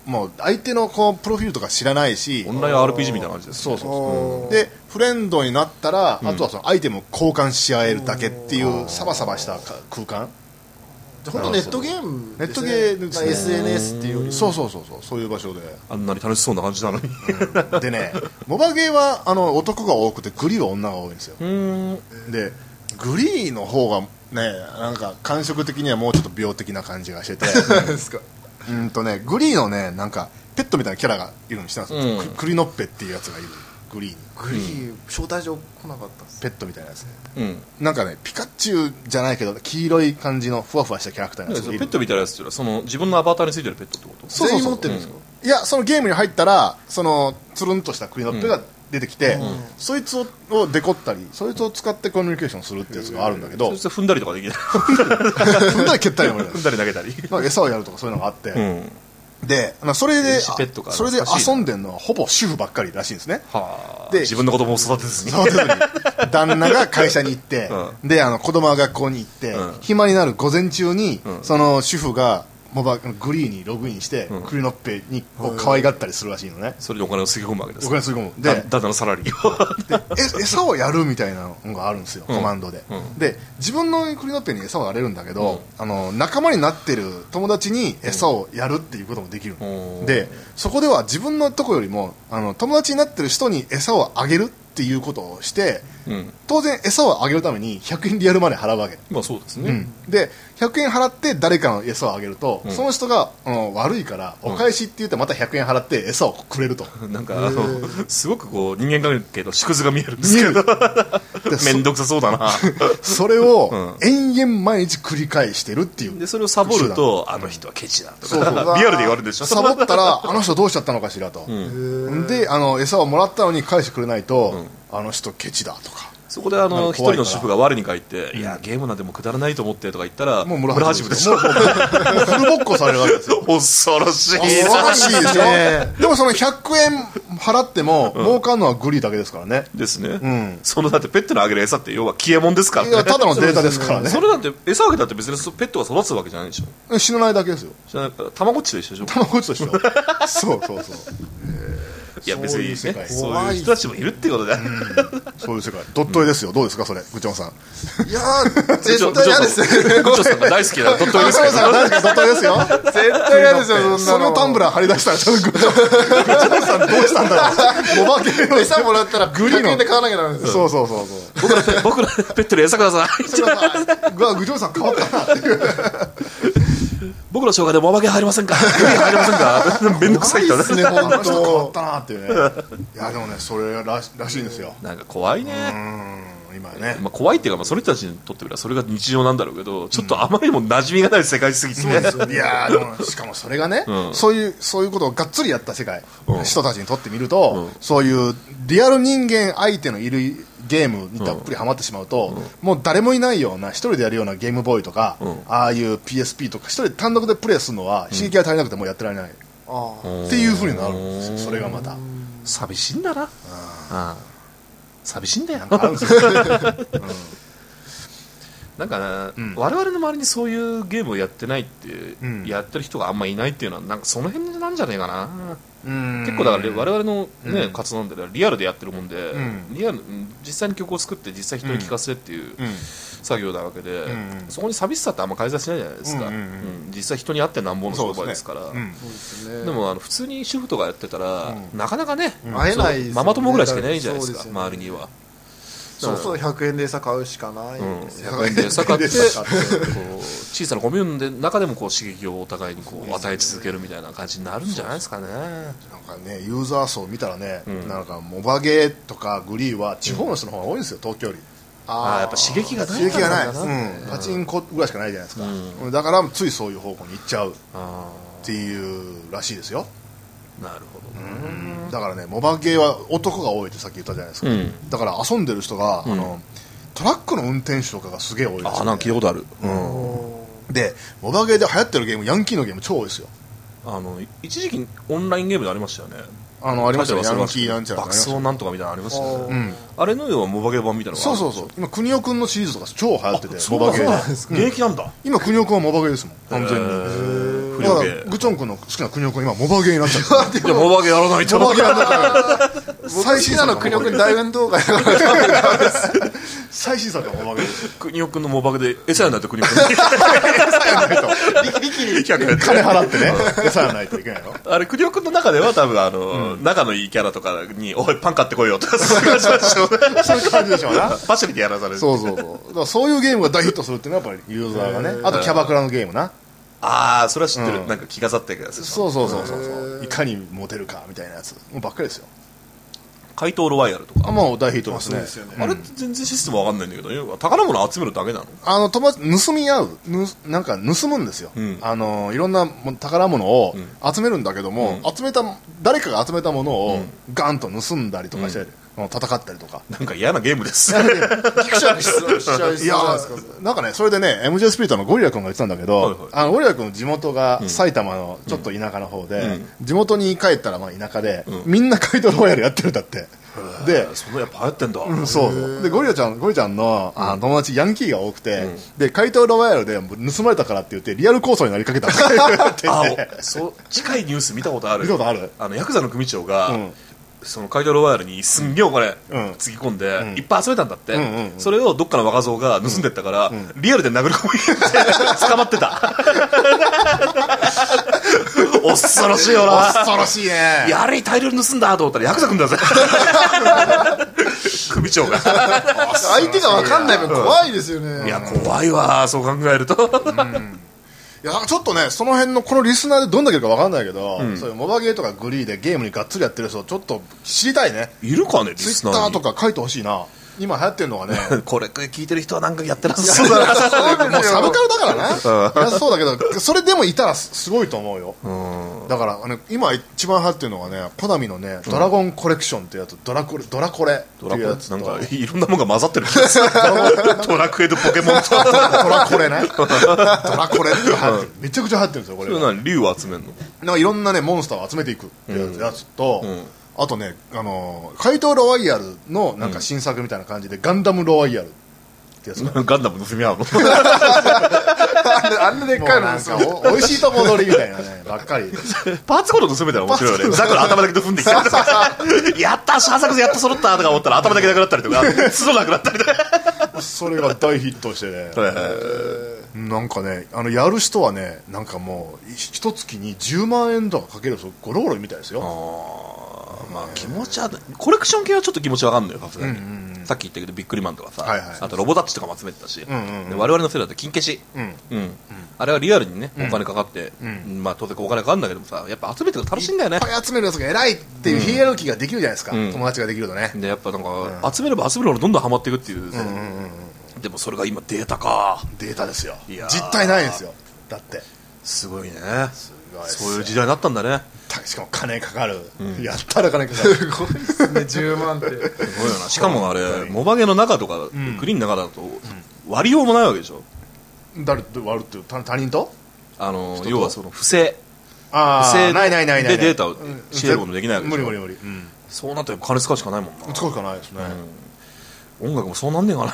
もう相手のこうプロフィールとか知らないし、 オンライン RPG みたいな感じです、 そうそう、でフレンドになったら、あとはそのアイテムを交換し合えるだけっていうサバサバした空間。 本当ネットゲームネットゲームですね、 SNS っていうよりそういう場所であんなに楽しそうな感じなのにでね、モバゲーは男が多くてグリーは女が多いんですよ。でグリーの方がね、なんか感触的にはもうちょっと病的な感じがしててですか。 グリーのね、なんかペットみたいなキャラがいるのにしてますよ、クリノッペっていうやつがいる、グリーに。 グリー招待状来なかったっす。 ペットみたいなやつね、なんかねピカチュウじゃないけど黄色い感じのふわふわしたキャラクターのやつがいる。 ペットみたいなやつっていうのはその自分のアバターについてるペットってこと？ そう全員持ってるんですか？ いや、そのゲームに入ったらそのつるんとしたクリノッペが出てきて、そいつをデコったり、そいつを使ってコミュニケーションするってやつがあるんだけど、 そいつ踏んだりとかできない踏んだり蹴ったりも踏んだり投げたりなんか餌をやるとかそういうのがあって、でそれでペットがそれで遊んでるのはほぼ主婦ばっかりらしいんですね。 で自分の子供を育てずに旦那が会社に行って、で子供は学校に行って、暇になる午前中に、その主婦がグリーにログインして、クリノッペに可愛がったりするらしいのね。 それでお金をつぎ込むわけです。 お金をつぎ込む。で旦那のサラリーをで餌をやるみたいなのがあるんですよ、コマンドで。で自分のクリノッペに餌をやれるんだけど、仲間になってる友達に餌をやるっていうこともできる。でそこでは自分のとこよりも友達になってる人に餌をあげるっていうことをして、当然餌をあげるために100円リアルマネー払うわけ。 まあそうですね、 で100円払って誰かの餌をあげると、その人が悪いからお返しって言ってまた100円払って餌をくれると、 なんかすごくこう人間関係の縮図が見えるんですけどめんどくさそうだなそれを延々毎日繰り返してるっていう。 でそれをサボるとあの人はケチだとかリアルで言われるでしょ。 サボったらあの人どうしちゃったのかしらと、で餌をもらったのに返してくれないと、あの人ケチだとか。 そこで一人の主婦が我に返って、いやゲームなんてもうくだらないと思ってとか言ったらもう村八分でしょ。 もうフルボッコされるわけですよ。 恐ろしい恐ろしいでしょでもその100円払っても儲かるのはグリーだけですからね。 ですね、そのだってペットのあげる餌って要は消え物ですからね。 いやただのデータですからね。 それなんて餌あげたって別にペットが育つわけじゃないでしょ。 死なないだけですよ。 たまごっちと一緒でしょ。 たまごっちと一緒そういや別にね、そう怖いいう人たちもいるってことだ、 そういう世界。ドット絵ですよ。どうですかそれ、グチョンさん。 いやー絶対嫌ですね。 グチョさんが大好きなドット絵ですけど、 ドット絵ですよ。 絶対嫌ですよ。そんなのそれをタンブラー張り出したらちょっとグチョンさんどうしたんだろう。モバゲーの餌もらったらグリーンで買わなきゃダメですよ。 そう僕らペットに餌ください。 グチョンさん変わったなっていう。 僕の生姜でモバゲー入りませんか、グリーン入りませんかめんどくさい人ですね、本あの人変わっ当。 たなっていうね。いやでもね、それらしいんですよ。 なんか怖いね。 今ね、 まあ、怖いっていうか、まあ、その人たちにとってみればそれが日常なんだろうけど、ちょっとあまりにも馴染みがない世界すぎて、 いやでもしかもそれがね、そういうことをがっつりやった世界、人たちにとってみると、そういうリアル人間相手のいるゲームにたっぷりハマってしまうと、もう誰もいないような一人でやるようなゲームボーイとか、ああいう PSP とか一人で単独でプレイするのは刺激が足りなくてもうやってられない、っていうふうになるんですよ。それがまた寂しいんだな。寂しいんだよ。 あるんですよなんかな、我々の周りにそういうゲームをやってないって、やってる人があんまいないっていうのはなんかその辺なんじゃないかな。結構だから我々の、ね活動なんでリアルでやってるもんで、実際に曲を作って実際人に聴かせっていう作業なわけで、そこに寂しさってあんま介在しないじゃないですか。実際人に会ってなんぼの商売ですから。でも普通に主婦とかやってたら、なかなかね、 会えないですよね。 ママ友ぐらいしかいないじゃないですか、周りには。 そうそう、100円で餌買うしかないんですよ。 100円で餌買ってこう小さなコミューンで中でもこう刺激をお互いにこう与え続けるみたいな感じになるんじゃないですかね。 なんかね、ユーザー層見たらね、なんかモバゲーとかグリーは地方の人の方が多いんですよ、東京より。 やっぱ刺激がない。 刺激がない、パチンコぐらいしかないじゃないですか、だからついそういう方向に行っちゃうっていうらしいですよ。 なるほど。 だからね、モバゲーは男が多いってさっき言ったじゃないですか、だから遊んでる人が、トラックの運転手とかがすげえ多いですよね。 なんか聞いたことある。 でモバゲーで流行ってるゲーム、ヤンキーのゲーム超多いですよ。 一時期オンラインゲームでありましたよね。 ありましたよ、ヤンキーなんちゃら爆走なんとかみたいなのありましたよね。あれの要はモバゲー版みたいなのがある。 そう今国尾くんのシリーズとか超流行ってて、モバゲーで現役なんだ。 今国尾くんはモバゲーですもん、完全に。 フ国オゲー。 グチョン君の好きな国オ君今モバゲーになっちゃってじゃあモバゲーやらないと。 モバゲーやんなきゃ最新なの国尾君大運動会最新作はモバゲー国尾君のモバゲーで餌やないと国尾君金払ってね餌やないといけないの。 あれ国尾君の中では多分仲のいいキャラとかにおいパン買ってこいよとかそういう感じでしょうね。 そういう感じでしょうな。 パシリでやらされる。 そうだからそういうゲームが大ヒットするっていうのはやっぱりユーザーがね。あとキャバクラのゲームな。 ああそれは知ってる。なんか着飾ってるやつ。 そういかにモテるかみたいなやつもうばっかりですよ。 怪盗ロワイヤルとかもう大ヒットですね。 あれ全然システムわかんないんだけど、宝物集めるだけなの？ 友達盗み合うなんか盗むんですよ。いろんな宝物を集めるんだけども、誰かが集めたものをガンと盗んだりとかして戦ったりとか。 なんか嫌なゲームです。 ギクシャクしちゃいそうじゃないですか。 なんかねそれでね MJ スピリットのゴリラ君が言ってたんだけど、ゴリラ君の地元が埼玉のちょっと田舎の方で、地元に帰ったら田舎でみんな怪盗ロワイヤルやってるんだって。でそのやっぱ流行ってんだ。 そうでゴリちゃんの友達ヤンキーが多くて、で怪盗ロワイヤルで盗まれたからって言ってリアル抗争になりかけたって言ってそう近いニュース見たことある。ヤクザの組長が、その怪盗ロワイヤルにすんげえお金つぎ込んで、いっぱい集めたんだって、それをどっかの若造が盗んでったから、リアルで殴り込みって捕まってた。恐ろしいよな。 恐ろしいね。 やれ大量に盗んだと思ったらヤクザ組んだぜ。組長が相手が分かんない分怖いですよね。 いや怖いわそう考えると。 いやちょっとねその辺のこのリスナーでどんだけいるか分かんないけど、そういうモバゲーとかグリーでゲームにがっつりやってる人ちょっと知りたいね。 いるかねリツイスナーに。 ッターとか書いてほしいな。今流行ってるのがねこれ聞いてる人はなんかやってなさそうだな。 もうサブカルだからな。いやそうだけどそれでもいたらすごいと思うよ。だから今一番流行ってるのがねコナミのねドラゴンコレクションっていうやつ、ドラコレっていうやつとなんかいろんなものが混ざってる。ドラクエとポケモンとドラコレね。ドラコレってめちゃくちゃ流行ってるんですよこれ。 それ何竜を集めるの？ なんかいろんなねモンスターを集めていくっていうやつと、あとね怪盗ロワイヤルのなんか新作みたいな感じでガンダムロワイヤルってやつがガンダム盗み合うの？ あんなでっかいのなんかおいしいとこ取りみたいなねばっかり。 パーツごと盗めたら面白いよね。ザクの頭だけで踏んできたりとかやったシャーサクやっと揃ったとか思ったら頭だけなくなったりとか角なくなったりとか。 それが大ヒットしてね。なんかねやる人はねなんかもう一月に10万円とかかける人ゴロゴロみたいですよ。 まあ気持ちはコレクション系はちょっと気持ちわかんないよさすがに。さっき言ったけどビックリマンとかさ、あとロボタッチとかも集めてたし、我々の世代だと金消し、あれはリアルにねお金かかって、まあ当然お金かかるんだけどもさやっぱ集めてると楽しいんだよね。 いっぱい集めるやつが偉いっていうヒエラルキーができるじゃないですか、友達ができるとね。 でやっぱなんか、集めれば集めるほどどんどんハマっていくっていう、でもそれが今データか。 データですよ。実体ないんですよ。だってすごいね。そういう時代になったんだね。 しかも金かかる、やったら金かかる。 すごいですね10万って。 すごいよな。しかもあれモバゲの中とか、グリーンの中だと割りようもないわけでしょ。 誰と割るって他人と要はその不正ないでデータをシェアもできないわけでしょ。 無理、 そうなったら金使うしかないもんな。 使うしかないですね。 音楽もそうなんねえかな。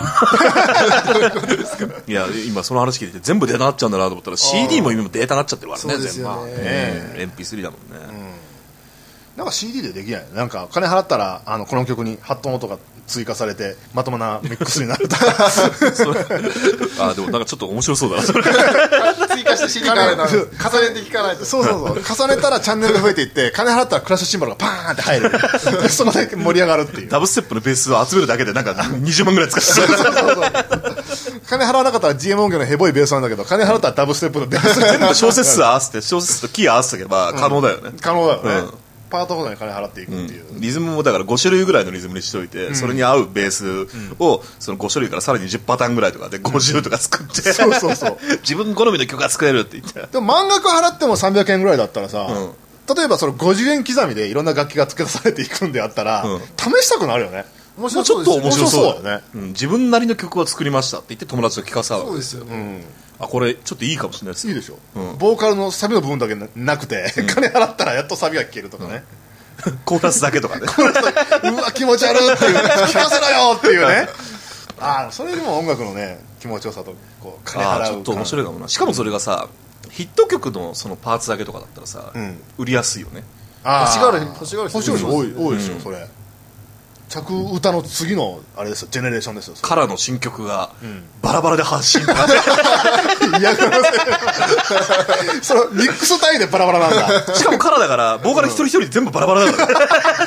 いや今その話聞いて全部データなっちゃうんだなと思ったら CD も今データなっちゃってるからね。 そうですよね。 全部 MP3 だもんね。 なんか CD でできない。なんか金払ったらこの曲に8トン音が追加されてまともなミックスになるとか。 でもなんかちょっと面白そうだなそれ。 追加して CD から重ねて聞かないと。 そう重ねたらチャンネルが増えていって金払ったらクラッシュシンバルがパーンって入る。そこで盛り上がるっていう。 ダブステップのベースを集めるだけでなんか20万ぐらい使って金払わなかったら GM 音源のヘボいベースなんだけど金払ったらダブステップのベース全部小節数合わせて小節数とキー合わせておけば可能だよね。 可能だよね。パートごとに金払っていくっていう、 リズムもだから5種類ぐらいのリズムにしといて、それに合うベースをその5種類からさらに10パターンぐらいとかで50とか作って、 そう自分好みの曲が作れるって言って。 でも満額払っても300円ぐらいだったらさ、例えばその50円刻みでいろんな楽器が付け足されていくんであったら、試したくなるよね。 面白ちょっと面白そうだよね。 自分なりの曲を作りましたって言って友達と聴かさう。 そうですよね。 これちょっといいかもしれないです。 いいでしょ、ボーカルのサビの部分だけなくて、金払ったらやっとサビが聴けるとかね、 コーラスだけとかね。 うわ気持ち悪いっていう聞かせろよっていうね。それでも音楽のね気持ちよさとこう金払うちょっと面白いかもな。しかもそれがさヒット曲のそのパーツだけとかだったらさ、売りやすいよね。 欲しがる人多いですよ、それ。着歌の次のあれですよ、ジェネレーションですよ。 カラの新曲がバラバラで発信とか、 嫌がらせそのミックス単位でバラバラなんだ。 しかもカラだからボーカル一人一人全部バラバラだから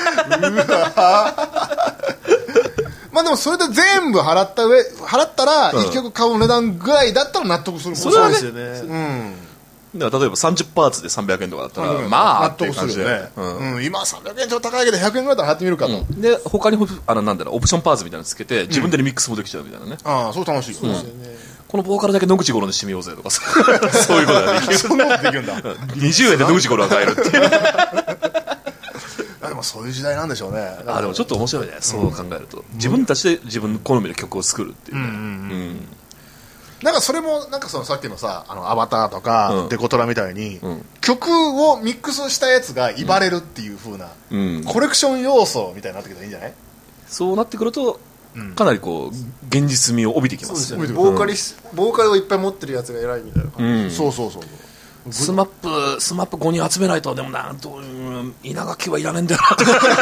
まあでもそれで全部払ったら1曲買う値段ぐらいだったら納得するもん。 それはね、 そうですよね。 だから例えば30パーツで300円とかだったら、まあ納得するよね。今300円ちょっと高いけど100円ぐらいだったら払ってみるかと。 で他になんだろう、オプションパーツみたいなのつけて自分でリミックスもできちゃうみたいなね。 ああ、そう楽しい。 そうですよね。 このボーカルだけ野口五郎にしてみようぜとかさそういうことができる。 そんなことできるんだ。 20円で野口五郎が買えるっていうでもそういう時代なんでしょうね。 でもちょっと面白いね、そう考えると。自分たちで自分の好みの曲を作るっていうね。 なんかそれもなんかそのさっきのさ、アバターとかデコトラみたいに、曲をミックスしたやつが威張れるっていう風な、コレクション要素みたいになってきたらいいんじゃない？ そうなってくるとかなりこう現実味を帯びてきますよね。 ボーカルをいっぱい持ってるやつが偉いみたいな感じ。 そうスマップ5人集めないと。でもなんと稲垣はいらねえんだよ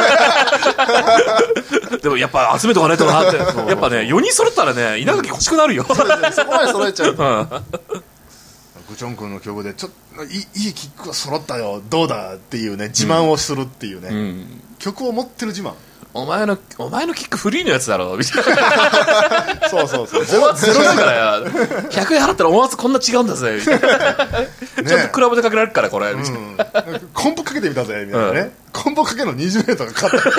なでもやっぱ集めとかないとなってやっぱね4人揃ったらね稲垣欲しくなるよそこまで揃えちゃうとグチョン君の曲でちょっといいキックが揃ったよどうだっていうね自慢をするっていうね、曲を持ってる自慢。 お前のキックフリーのやつだろみたいなそうゼロだから100円払ったら思わずこんな違うんだぜみたいな、ちょっとクラブでかけられるからこれ、 コンボかけてみたぜみたいなね、コンボかけの20円とか買った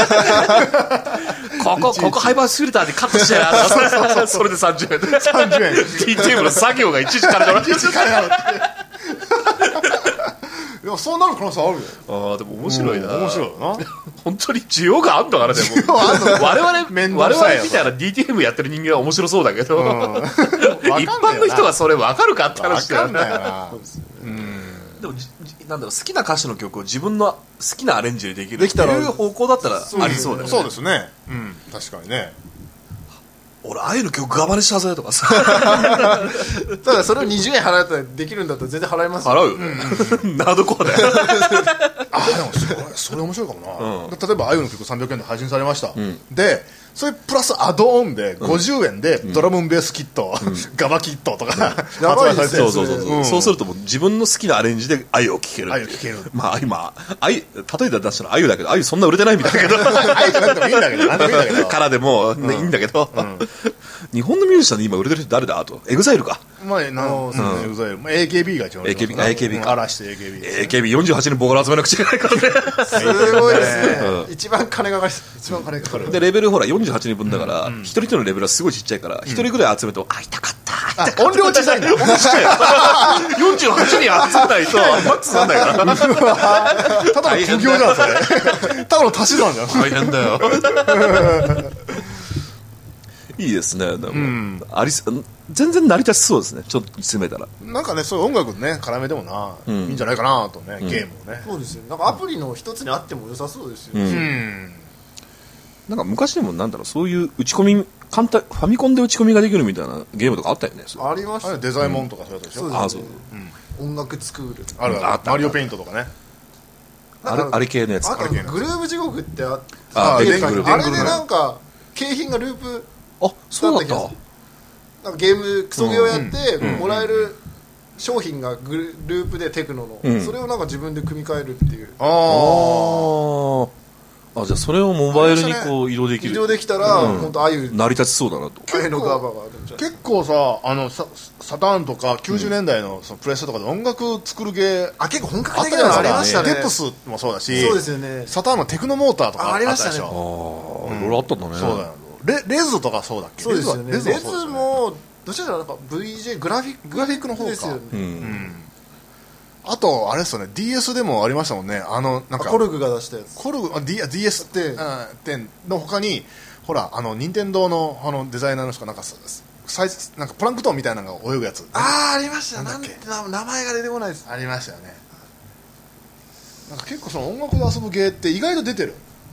ここハイバースフィルターでカットしてやそれで30円で 30円 T テーブルの作業がいちいち金払っていやそうなる可能性あるよ。 でも面白いな。 面白いな。 本当に需要があんのかな。でも我々みたいな DTM やってる人間は面白そうだけど、一般の人がそれ分かるかって話だよね。でもなんだろう、好きな歌手の曲を自分の好きなアレンジでできるっていう方向だったらありそうだよね。 そうですね。確かにね。 俺ああいうの曲ガバレしたぜとかさただそれを20円払ったらできるんだったら全然払いますよ。 払うよ、ナードコアだよでもそれ面白いかもな、例えばああいうの曲300円で配信されました、でそれプラスアドオンで50円でドラムンベースキット、ガバキットとか発売されて、 そうするともう自分の好きなアレンジで愛を聴ける。まあ今例えば出したのあゆだけど、あゆそんな売れてないみたいだけど愛じゃなくてもいいんだけど何でもいいんだけどからでもいいんだけど、日本のミュージシャンで今売れてる人誰だ？あとエグザイルか。 まあAKB が一番 AKB か。 嵐と AKB48 人ボーカル集めなくちゃいけないからねすごいですね。一番金がかかる。 でレベルほら48人分だから一人一人のレベルはすごいちっちゃいから一人ぐらい集めると痛かった音量小さいんだ。音量ちっちゃい 48人集めないとマックスなんだからただの苦行じゃんそれただの足し算じゃん。 大変だよいいですね。でも、全然成り立ちそうですね。ちょっと詰めたらなんかね、そういう音楽ね絡めてもな、いいんじゃないかなとね、ゲームをね。 そうですよ。なんかアプリの一つにあっても良さそうですよ。 なんか昔でもなんだろう、そういう打ち込み簡単ファミコンで打ち込みができるみたいなゲームとかあったよね。 ありました。 デザイモンとかそういうやつでしょ。 そう。音楽スクールあるマリオペイントとかね。 あれ系のやつ。 あとグルーブ地獄ってあれでなんか景品がループ。 そうだった。 なんかゲームクソゲーをやってもらえる商品がループでテクノの、それをなんか自分で組み替えるっていう。 じゃあそれをモバイルにこう移動できる。 移動できたら本当ああいう成り立ちそうだなと。 ああいうのガーバーがあるんじゃない。 結構さサターンとか90年代のそのプレステとかで音楽作るゲー結構本格的なのありましたね。 デップスもそうだし、 そうですよね。 サターンのテクノモーターとかありましたね。 いろいろあったんだね。 そうだよ。レズとかそうだっけ。 そうですよね。レズもどちらかなんか VJ グラフィックの方ですよね。 あとあれですよね、 DS でもありましたもんね。なんかコルグが出したやつ。 DS っての他にほら任天堂のデザイナーの人がなんかなんかプランクトンみたいなのが泳ぐやつ。 ありました。なんだっけ。名前が出てこないです。 ありましたよね。なんか結構その音楽で遊ぶゲーって意外と出てる。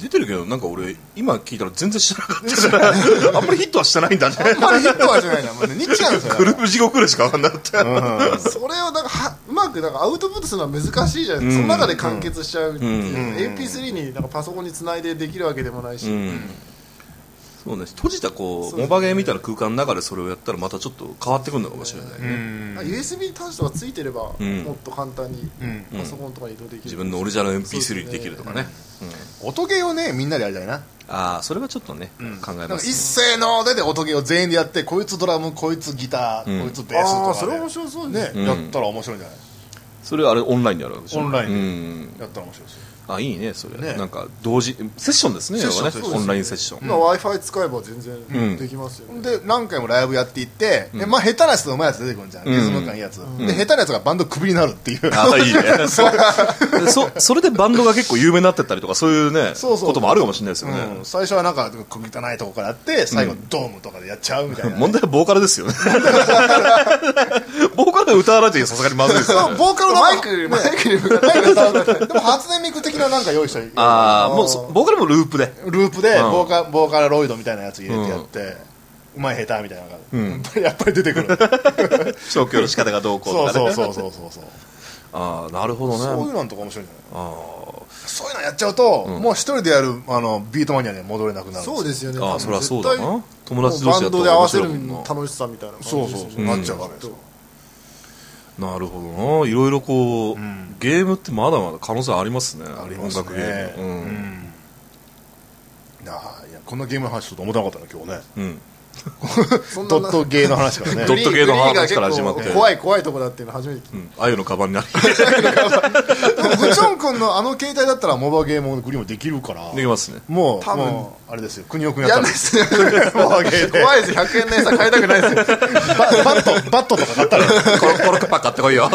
出てるけどなんか俺今聞いたら全然知らなかったからあんまりヒットはしてないんだね。 あんまりヒットはしないな、もうね、ニッチなんですよ。 グループ地獄ぐらいしか分かんなかった、 それをなんかうまくなんかアウトプットするのは難しいじゃないですか、その中で完結しちゃうっていう、MP3 になんかパソコンにつないでできるわけでもないし、 そうね、閉じたこうモバゲーみたいな空間の中でそれをやったらまたちょっと変わってくるのかもしれないね。 USB 端子とかついてればもっと簡単にパソコンとかに移動できる、 自分のオリジナル MP3 にできるとかね、 音ゲーをねみんなでやりたいな。 ああそれはちょっとね、考えます、ね、 一斉ので音ゲーを全員でやって、こいつドラム、こいつギター、こいつベースとか、 あそれ面白そうね、 やったら面白いんじゃない。 それあれオンラインでやるわけでしょ。 オンラインでやったら面白いですよ。 あいいねそれね、なんか同時セッションですね、オンラインセッション、 Wi-Fi 使えば全然できますよね、 で何回もライブやっていって、まあ下手なやつと上手いやつ出てくるんじゃん、リズム感いいやつ、で下手なやつがバンドクビになるっていう。 あいいねそれでバンドが結構有名になってったりとかそういうねこともあるかもしれないですよね、 最初はなんか小汚いとこからやって最後ドームとかでやっちゃうみたいな、 問題はボーカルですよねボーカルで歌わないとさすがにまずいですよね。 ボーカルマイクに向かってでも初音ミク的ななんか用意したり、 ああもうボーカルもループでボーカロイドみたいなやつ入れてやって、うまい下手みたいなのが、やっぱり出てくる調教の仕方がどうこうとかね。 そうああなるほどね。 そういうのとか面白いんじゃない。そういうのやっちゃうと、もう一人でやるビートマニアには戻れなくなる。 そうですよね。 ああそれはそうだな。友達同士バンドで合わせる楽しさみたいな感じそうなっちゃうわけですよ。 なるほどな。いろいろこう、ゲームってまだまだ可能性ありますね。 ありますね。 音楽ゲーム。 いやこんなゲームの話ちょっと思ってなかったな今日ね。 ドットゲーの話からね。 ドットゲーの話から始まって。 怖いとこだっていうの初めて聞いた。あゆのカバンになる。 グチョン君の携帯だったらモバゲーもグリーもできるから。 できますね。 もうあれですよ。国尾君やったら。 嫌ですね。怖いです。100円の餌買いたくないですよ。 バットとか買ったら。 コロクパ買ってこいよ。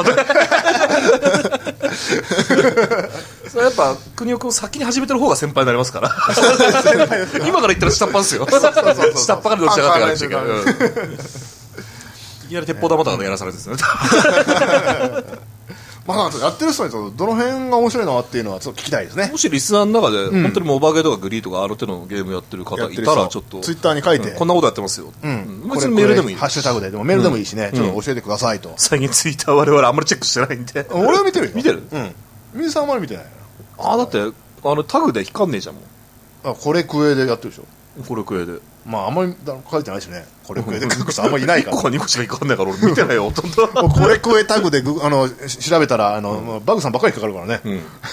それやっぱ国尾君を先に始めてる方が先輩になりますから。今から言ったら下っ端ですよ。下っ端からどっちがって感じが。いきなり鉄砲玉とかやらされてですね。 まあやってる人にどの辺が面白いのっていうのはちょっと聞きたいですね。 もしリスナーの中で本当にモバゲーとかグリーとかある程度のゲームやってる方いたらちょっとツイッターに書いてこんなことやってますよ。 別にメールでもいい。ハッシュタグででもメールでもいいしね。ちょっと教えてくださいと。 最近ツイッター我々あんまりチェックしてないんで。 俺は見てるよ。 見てる？ 水さんあんまり見てない。 だってタグで引かんねえじゃんもん。 これクエでやってるでしょ。 これクエで。 まああんまり書いてないしね。これクエで書く人あんまりいないから。 1個か2個しか引かんないから俺見てないよほとんど。 これクエタグで調べたらバグさんばっかりかかるからね。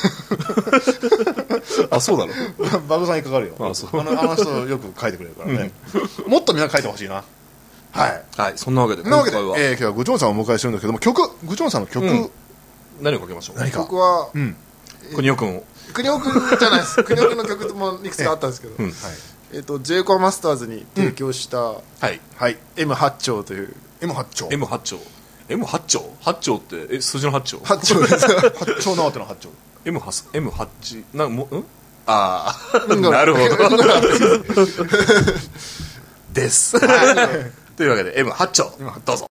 あそうなの。 バグさんにかかるよ。あの人よく書いてくれるからね。もっとみんな書いてほしいな。 はいそんなわけで今回は今日はグチョンさんをお迎えしてるんですけどもグチョンさんの曲何をかけましょう。 僕は国尾君じゃないです。国尾君の曲もいくつかあったんですけど、J コアマスターズに提供したM8 丁という M8 丁 M8 丁って数字の8丁 8丁です8丁なわての8丁 M8 ああなるほどですというわけで M8 丁どうぞ。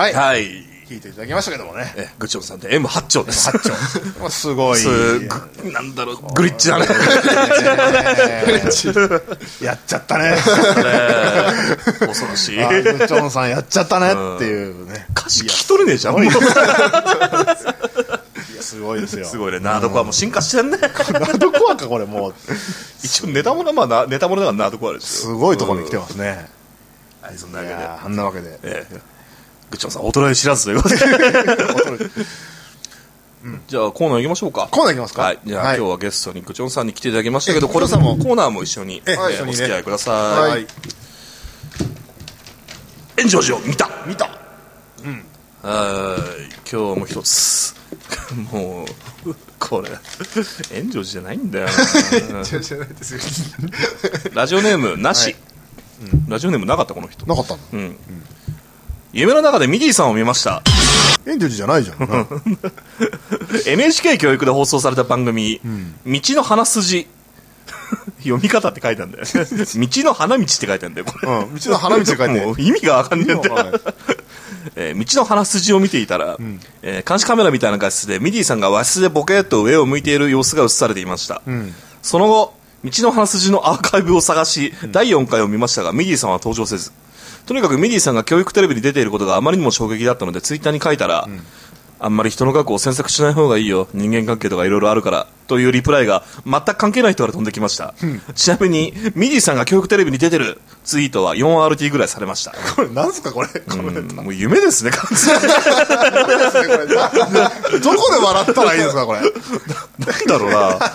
はい、 はい、 聞いていただきましたけどもね、 グチョンさんで M8 丁です。 8丁すごいなんだろう、グリッチだねやっちゃったね恐ろしい。 グチョンさんやっちゃったねっていうね。 歌詞聞き取れねえじゃん。 すごいですよ。 すごいね。ナードコアも進化してんね。 ナードコアかこれもう一応ネタものはまあネタものではナードコアですよ。 すごいところに来てますね。 はい、そんなわけで、 あんなわけで、 グッチョンさん衰え知らずということでじゃあコーナー行きましょうか。 コーナー行きますか。 はい、じゃあ、今日はゲストにグッチョンさんに来ていただきましたけど、これさもコーナーも一緒にお付き合いください。はい、炎上寺を見た今日も一つもうこれ炎上寺じゃないんだよ炎上じゃないですよラジオネームなし、ラジオネームなかったこの人なかったの、 夢の中でミディさんを見ました。 炎上寺じゃないじゃん NHK 教育で放送された番組、道の花筋読み方って書いてあるんだよ道の花道って書いてあるんだよこれ、 道の花道って書いてあるもう意味が分かんねえんだよ道の花筋を見ていたら、監視カメラみたいな画質でミディさんが和室でボケーっと上を向いている様子が映されていました、その後道の花筋のアーカイブを探し、第4回を見ましたがミディさんは登場せず、とにかくミディさんが教育テレビに出ていることがあまりにも衝撃だったのでツイッターに書いたら、あんまり人の過去を詮索しない方がいいよ、人間関係とかいろいろあるからというリプライが全く関係ない人から飛んできました、ちなみにミディさんが教育テレビに出てるツイートは 4RT ぐらいされました。 これ何すかこれ、 もう夢ですね完全にどこで笑ったらいいですかこれなんだろう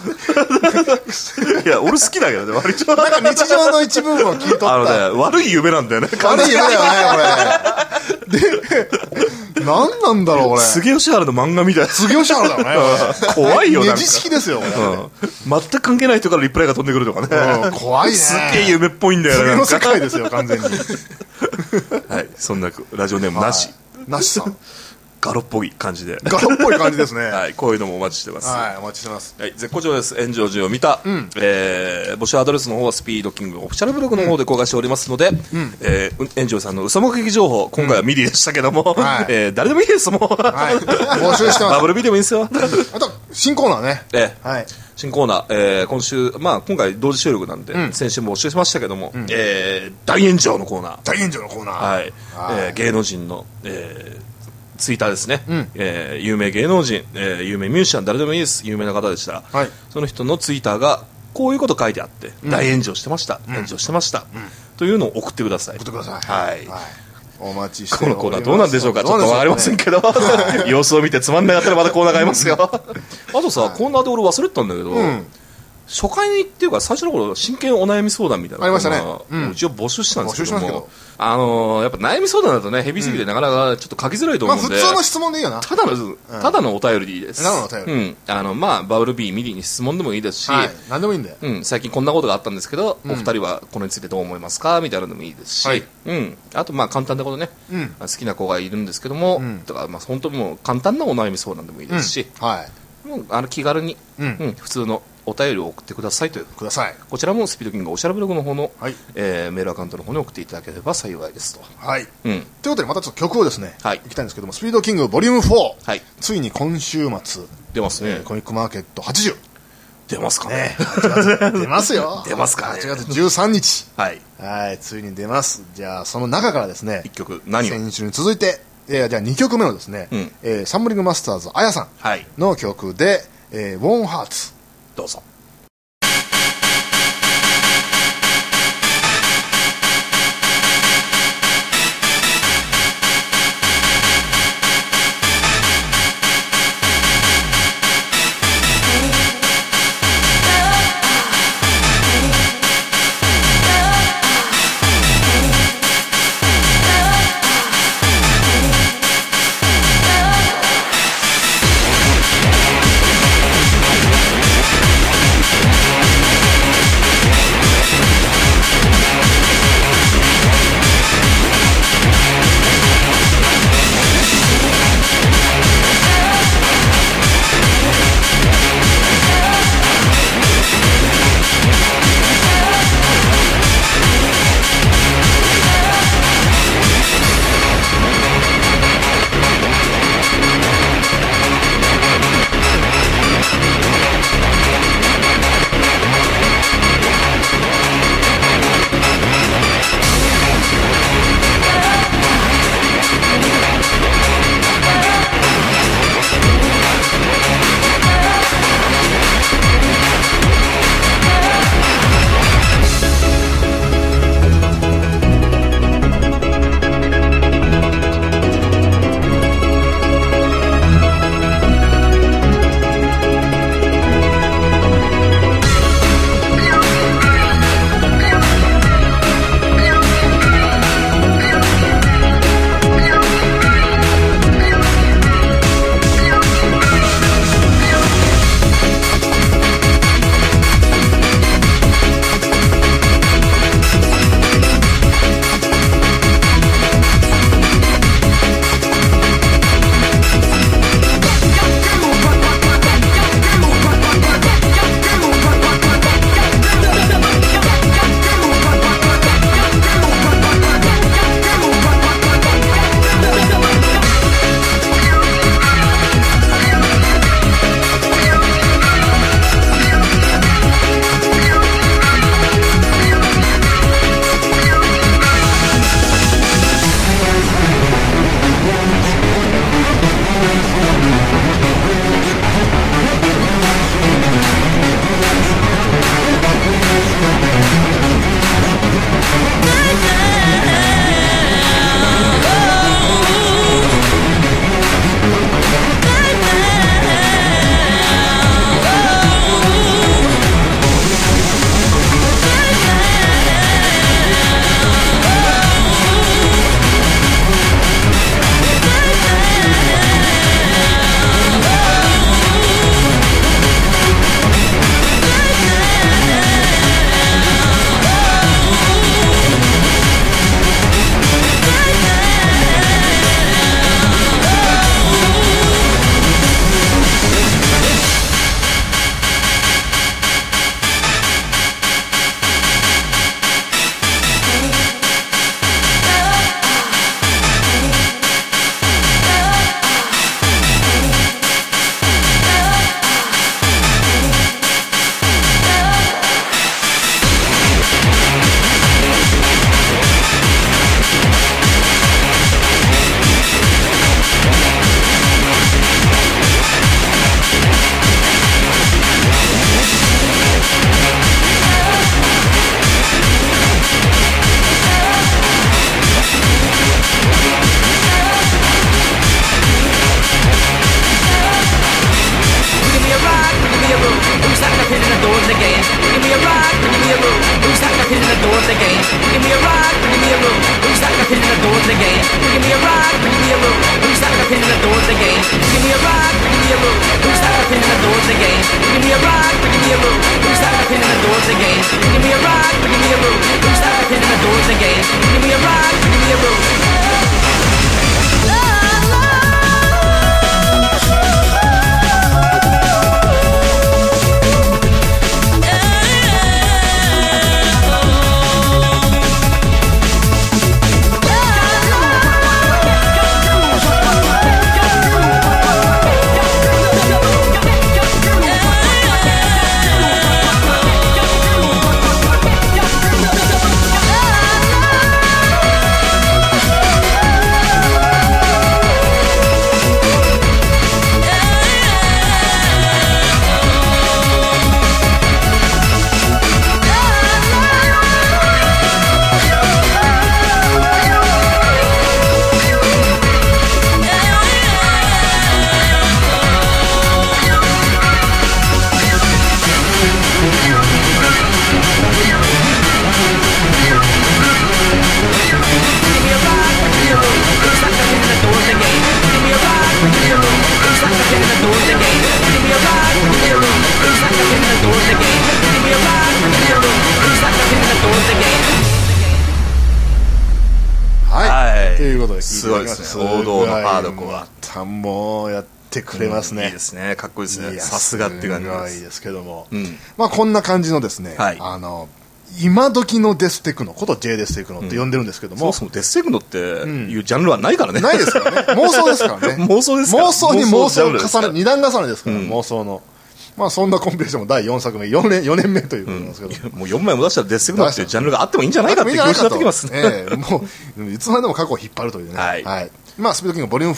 ないや俺好きだけどね割となんか日常の一部分を聞いとった悪い夢なんだよね。 悪い夢だよねこれで何なんだろうこれ。 杉吉原の漫画みたいな。 杉吉原だよね怖いよなんかネジ式ですよ、 全く関係ない人からリプライが飛んでくるとかね、 怖いね。 すっげえ夢っぽいんだよね。 次の世界ですよ完全にはい、そんなラジオネームなし、 なしさんガロっぽい感じでガロっぽい感じですねはい、こういうのもお待ちしてます。 はい、お待ちしてます。 はい、絶好調です。炎上寺を見た、募集アドレスの方はスピードキングオフィシャルブログの方で公開しておりますので、炎上さんの嘘目撃情報、今回はミリでしたけども、誰でもいいですもん、 募集してます。 バブルビでもいいですよ。 あと新コーナーね、 はい、新コーナー、今週、今回同時収録なんで、先週も募集しましたけども、大炎上のコーナー、 大炎上のコーナー、はい、芸能人の、ツイッターですね、有名芸能人、有名ミュージシャン誰でもいいです、有名な方でしたら、その人のツイッターがこういうこと書いてあって、大炎上してました、炎上してました、というのを送ってください。 送ってください。 はい、 お待ちしております。 このコーナーどうなんでしょうか、ちょっと分かりませんけど様子を見てつまんなかったらまたコーナーがありますよあとさ、コーナーで俺忘れてたんだけど、初回にっていうか最初の頃真剣お悩み相談みたいなありましたね、 一応募集したんですけども、やっぱ悩み相談だとねヘビーすぎてなかなかちょっと書きづらいと思うんで、 普通の質問でいいよな。 ただのお便りでいいです。 ただのお便り、 バブル B ミディに質問でもいいですし、 何でもいいんだよ、 最近こんなことがあったんですけど、お二人はこれについてどう思いますかみたいなのでもいいですし、あと簡単なことね、好きな子がいるんですけども、だから本当にもう簡単なお悩み相談でもいいですし、もう気軽に、普通のお便りを送ってくださいという。 ください。 こちらもスピードキングオフィシャルブログの方の、メールアカウントの方に送っていただければ幸いですと。 はい。ということでまたちょっと曲をですね、いきたいんですけども、スピードキングボリューム4、ついに今週末出ますね。 コミックマーケット80 出ますかね。 出ますよ。 出ますかね。 8月13日。 はい。 ついに出ます。じゃあその中からですね、 1曲何を？ 先週に続いて、じゃあ2曲目のですね、サンボリングマスターズあやさんの曲で、ウォーンハーツ。 どうぞ。 「 hitting the doors again. Give me a rock, give me a room. Who's that hitting the doors again? Give me a rock, give me a room. Who's that hitting the doors again? Give me a rock, give me a room. Who's that hitting the doors again? Give me a rock, give me a room. Who's that hitting the doors again? Give me a rock, give me a room. Who's that hitting the doors again? Give me a rock, give me a room. Who's that hitting the doors again? Give me a rock, give me a room. ということで、 すごいですね。王道のハードコア。 もうやってくれますね。 いいですね。かっこいいですね。さすがっていう感じです。 いいですけども。まあこんな感じのですね、今時のデステクノこと J デステクノって呼んでるんですけども、 そもそもデステクノっていうジャンルはないからね。 ないですからね。妄想ですからね。 妄想ですから。 妄想に妄想を重ね、二段重ねですから、妄想の。まあそんなコンビネーションも第4作目、4年目ということなんですけど、 もう4枚も出したらデステクノっていうジャンルがあってもいいんじゃないかっていう気持ちになってきますね。 もういつまでも過去を引っ張るというね。はい。まあスピードキングボリューム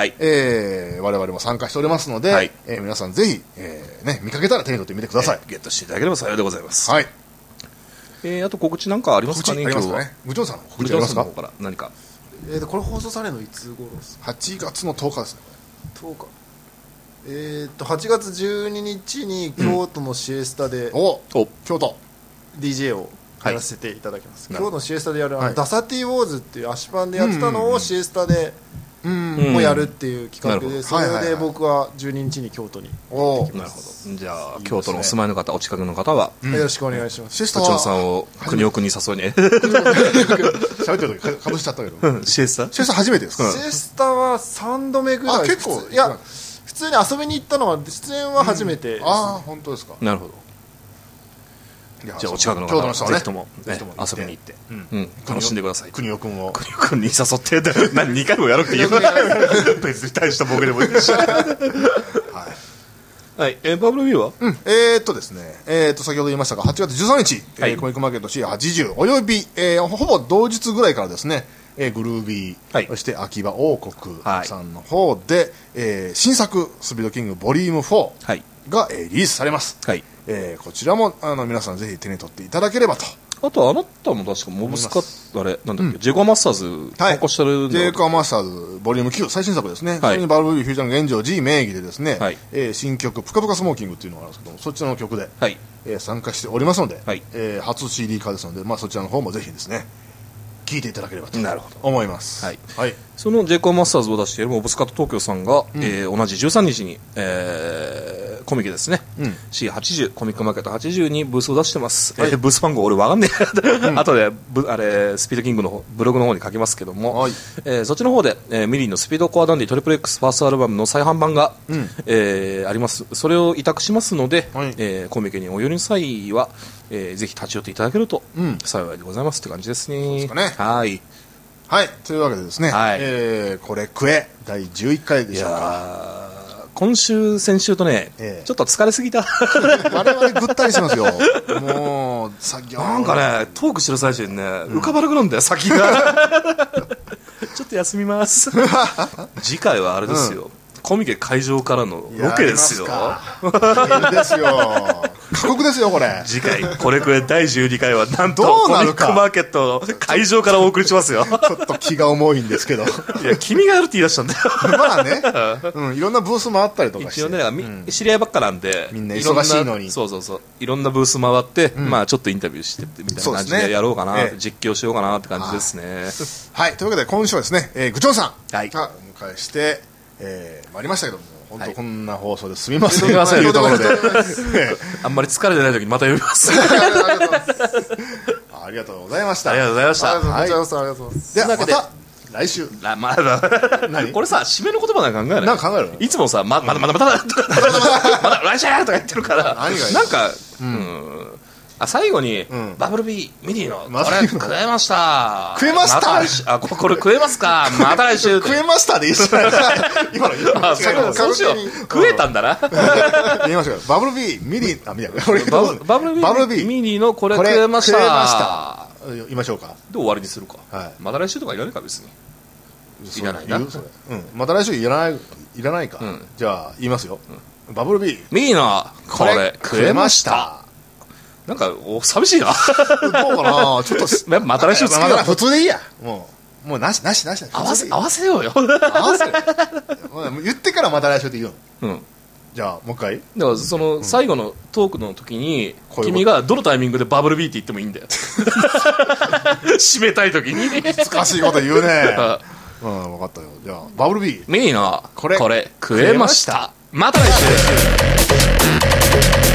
4、我々も参加しておりますので、皆さんぜひ見かけたら手に取ってみてください。 ゲットしていただければ幸いでございます。 はい。 あと告知なんかありますかね、今日は。 部長さんの告知ありますか。何か。 これ放送されるのいつ頃ですか。 8月の10日ですね。 10日。8月12日に京都のシエスタで、 京都 DJ をやらせていただきます。京都のシエスタでやるダサティウォーズっていう足パンでやってたのをシエスタでもやるっていう企画で、それで僕は12日に京都に行ってきます。 なるほど。じゃあ京都のお住まいの方、お近くの方はよろしくお願いします。 部長さんを国尾君に誘いね。 喋ってる時かぶしちゃったけど。 シエスタ初めてですか。 シエスタは3度目ぐらい。 結構。 いや普通に遊びに行ったのは出演は初めて。 ああ本当ですか。 なるほど。じゃあお近くの方はぜひとも遊びに行って楽しんでください。 国尾君を国尾君に誘って何2回もやるっていう別に大したボケでもいいし。はい。バブルビューはですね、先ほど言いましたが8月13日コミックマーケット C80 およびほぼ同日ぐらいからですね、グルービー、そして秋葉王国さんの方で、新作スピードキングボリューム4が、リリースされます。こちらも皆さんぜひ手に取っていただければと。 あとあなたも確かモブスカあれなんだっけ、ジェコアマスターズ参加してるんだ。 ジェコアマスターズボリューム9最新作ですね。それにバルブリーフュージョン現状 G 名義でですね、新曲プカプカスモーキングっていうのがあるんですけども、そっちの曲で、参加しておりますので、初 CD 化ですので、まあそちらの方もぜひですね聞いていただければと思います。 そのジェコアマスターズを出しているモブスカット東京さんが、同じ13日に、コミケですね、C80 コミックマーケット80にブースを出してます。ブース番号俺わかんねえ後であれスピードキングのブログの方に書きますけども、そっちの方で、ミリーのスピードコアダンディトリプル X ファーストアルバムの再販版が、あります。それを委託しますので、コミケにお寄りの際は、ぜひ立ち寄っていただけると幸いでございますって感じですね。 はいというわけでですね、これ食え第11回でしょうか。 今週先週とね、ちょっと疲れすぎた。 我々ぐったりしますよ。もうなんかねトークしてる最中にね、浮かばなくなるんだよ先が。ちょっと休みます。次回はあれですよ、コミケ会場からのロケですよ。 ですよ。 過酷ですよこれ。 次回これくらい第12回はなんとどうなるかコミックマーケットの会場からお送りしますよ。 ちょっと気が重いんですけど。 いや君がやるって言い出したんだよ。 まあね、いろんなブース回ったりとかして。 一応ね、知り合いばっかなんでみんな忙しいのに。 そういろんなブース回って、まあちょっとインタビューしてってみたいな感じでやろうかな、実況しようかなって感じですね。 はい、というわけで今週はですね、具長さんはいがお迎えして参りましたけども、本当こんな放送ですみません、 すみませんというところであんまり疲れてない時にまた呼びます。 ありがとうございました。 ありがとうございました。 こちらこそありがとうございます。 ではまた来週。 まだ何これさ、締めの言葉なんか考えない。 なんか考える？ いつもさ、まだ来週とか言ってるから何がいい？ なんか最後にバブルビーミニーのこれ食えました。 食えました。 これ食えますか。また来週。 食えましたでいいじゃない。今のそうしよう。食えたんだな。 言いましょう。バブルビーミニー、 バブルビーミニーのこれ食えました。 言いましょうか。 で終わりにするか。 はい。 また来週とかいらないか別に。いらないな。 また来週いらないか。じゃあ言いますよ。バブルビーミニーのこれ食えました。なんか寂しいな。 どうかな。ちょっとまた来週つけよう。 普通でいいや。もうなし。 合わせようよ。 合わせる。言ってからまた来週って言うの。じゃあもう一回。 だからその最後のトークの時に君がどのタイミングでバブルビーって言ってもいいんだよ。締めたい時に。 難しいこと言うね。分かったよ。じゃあバブルビーミニーのこれ食えました。また来週。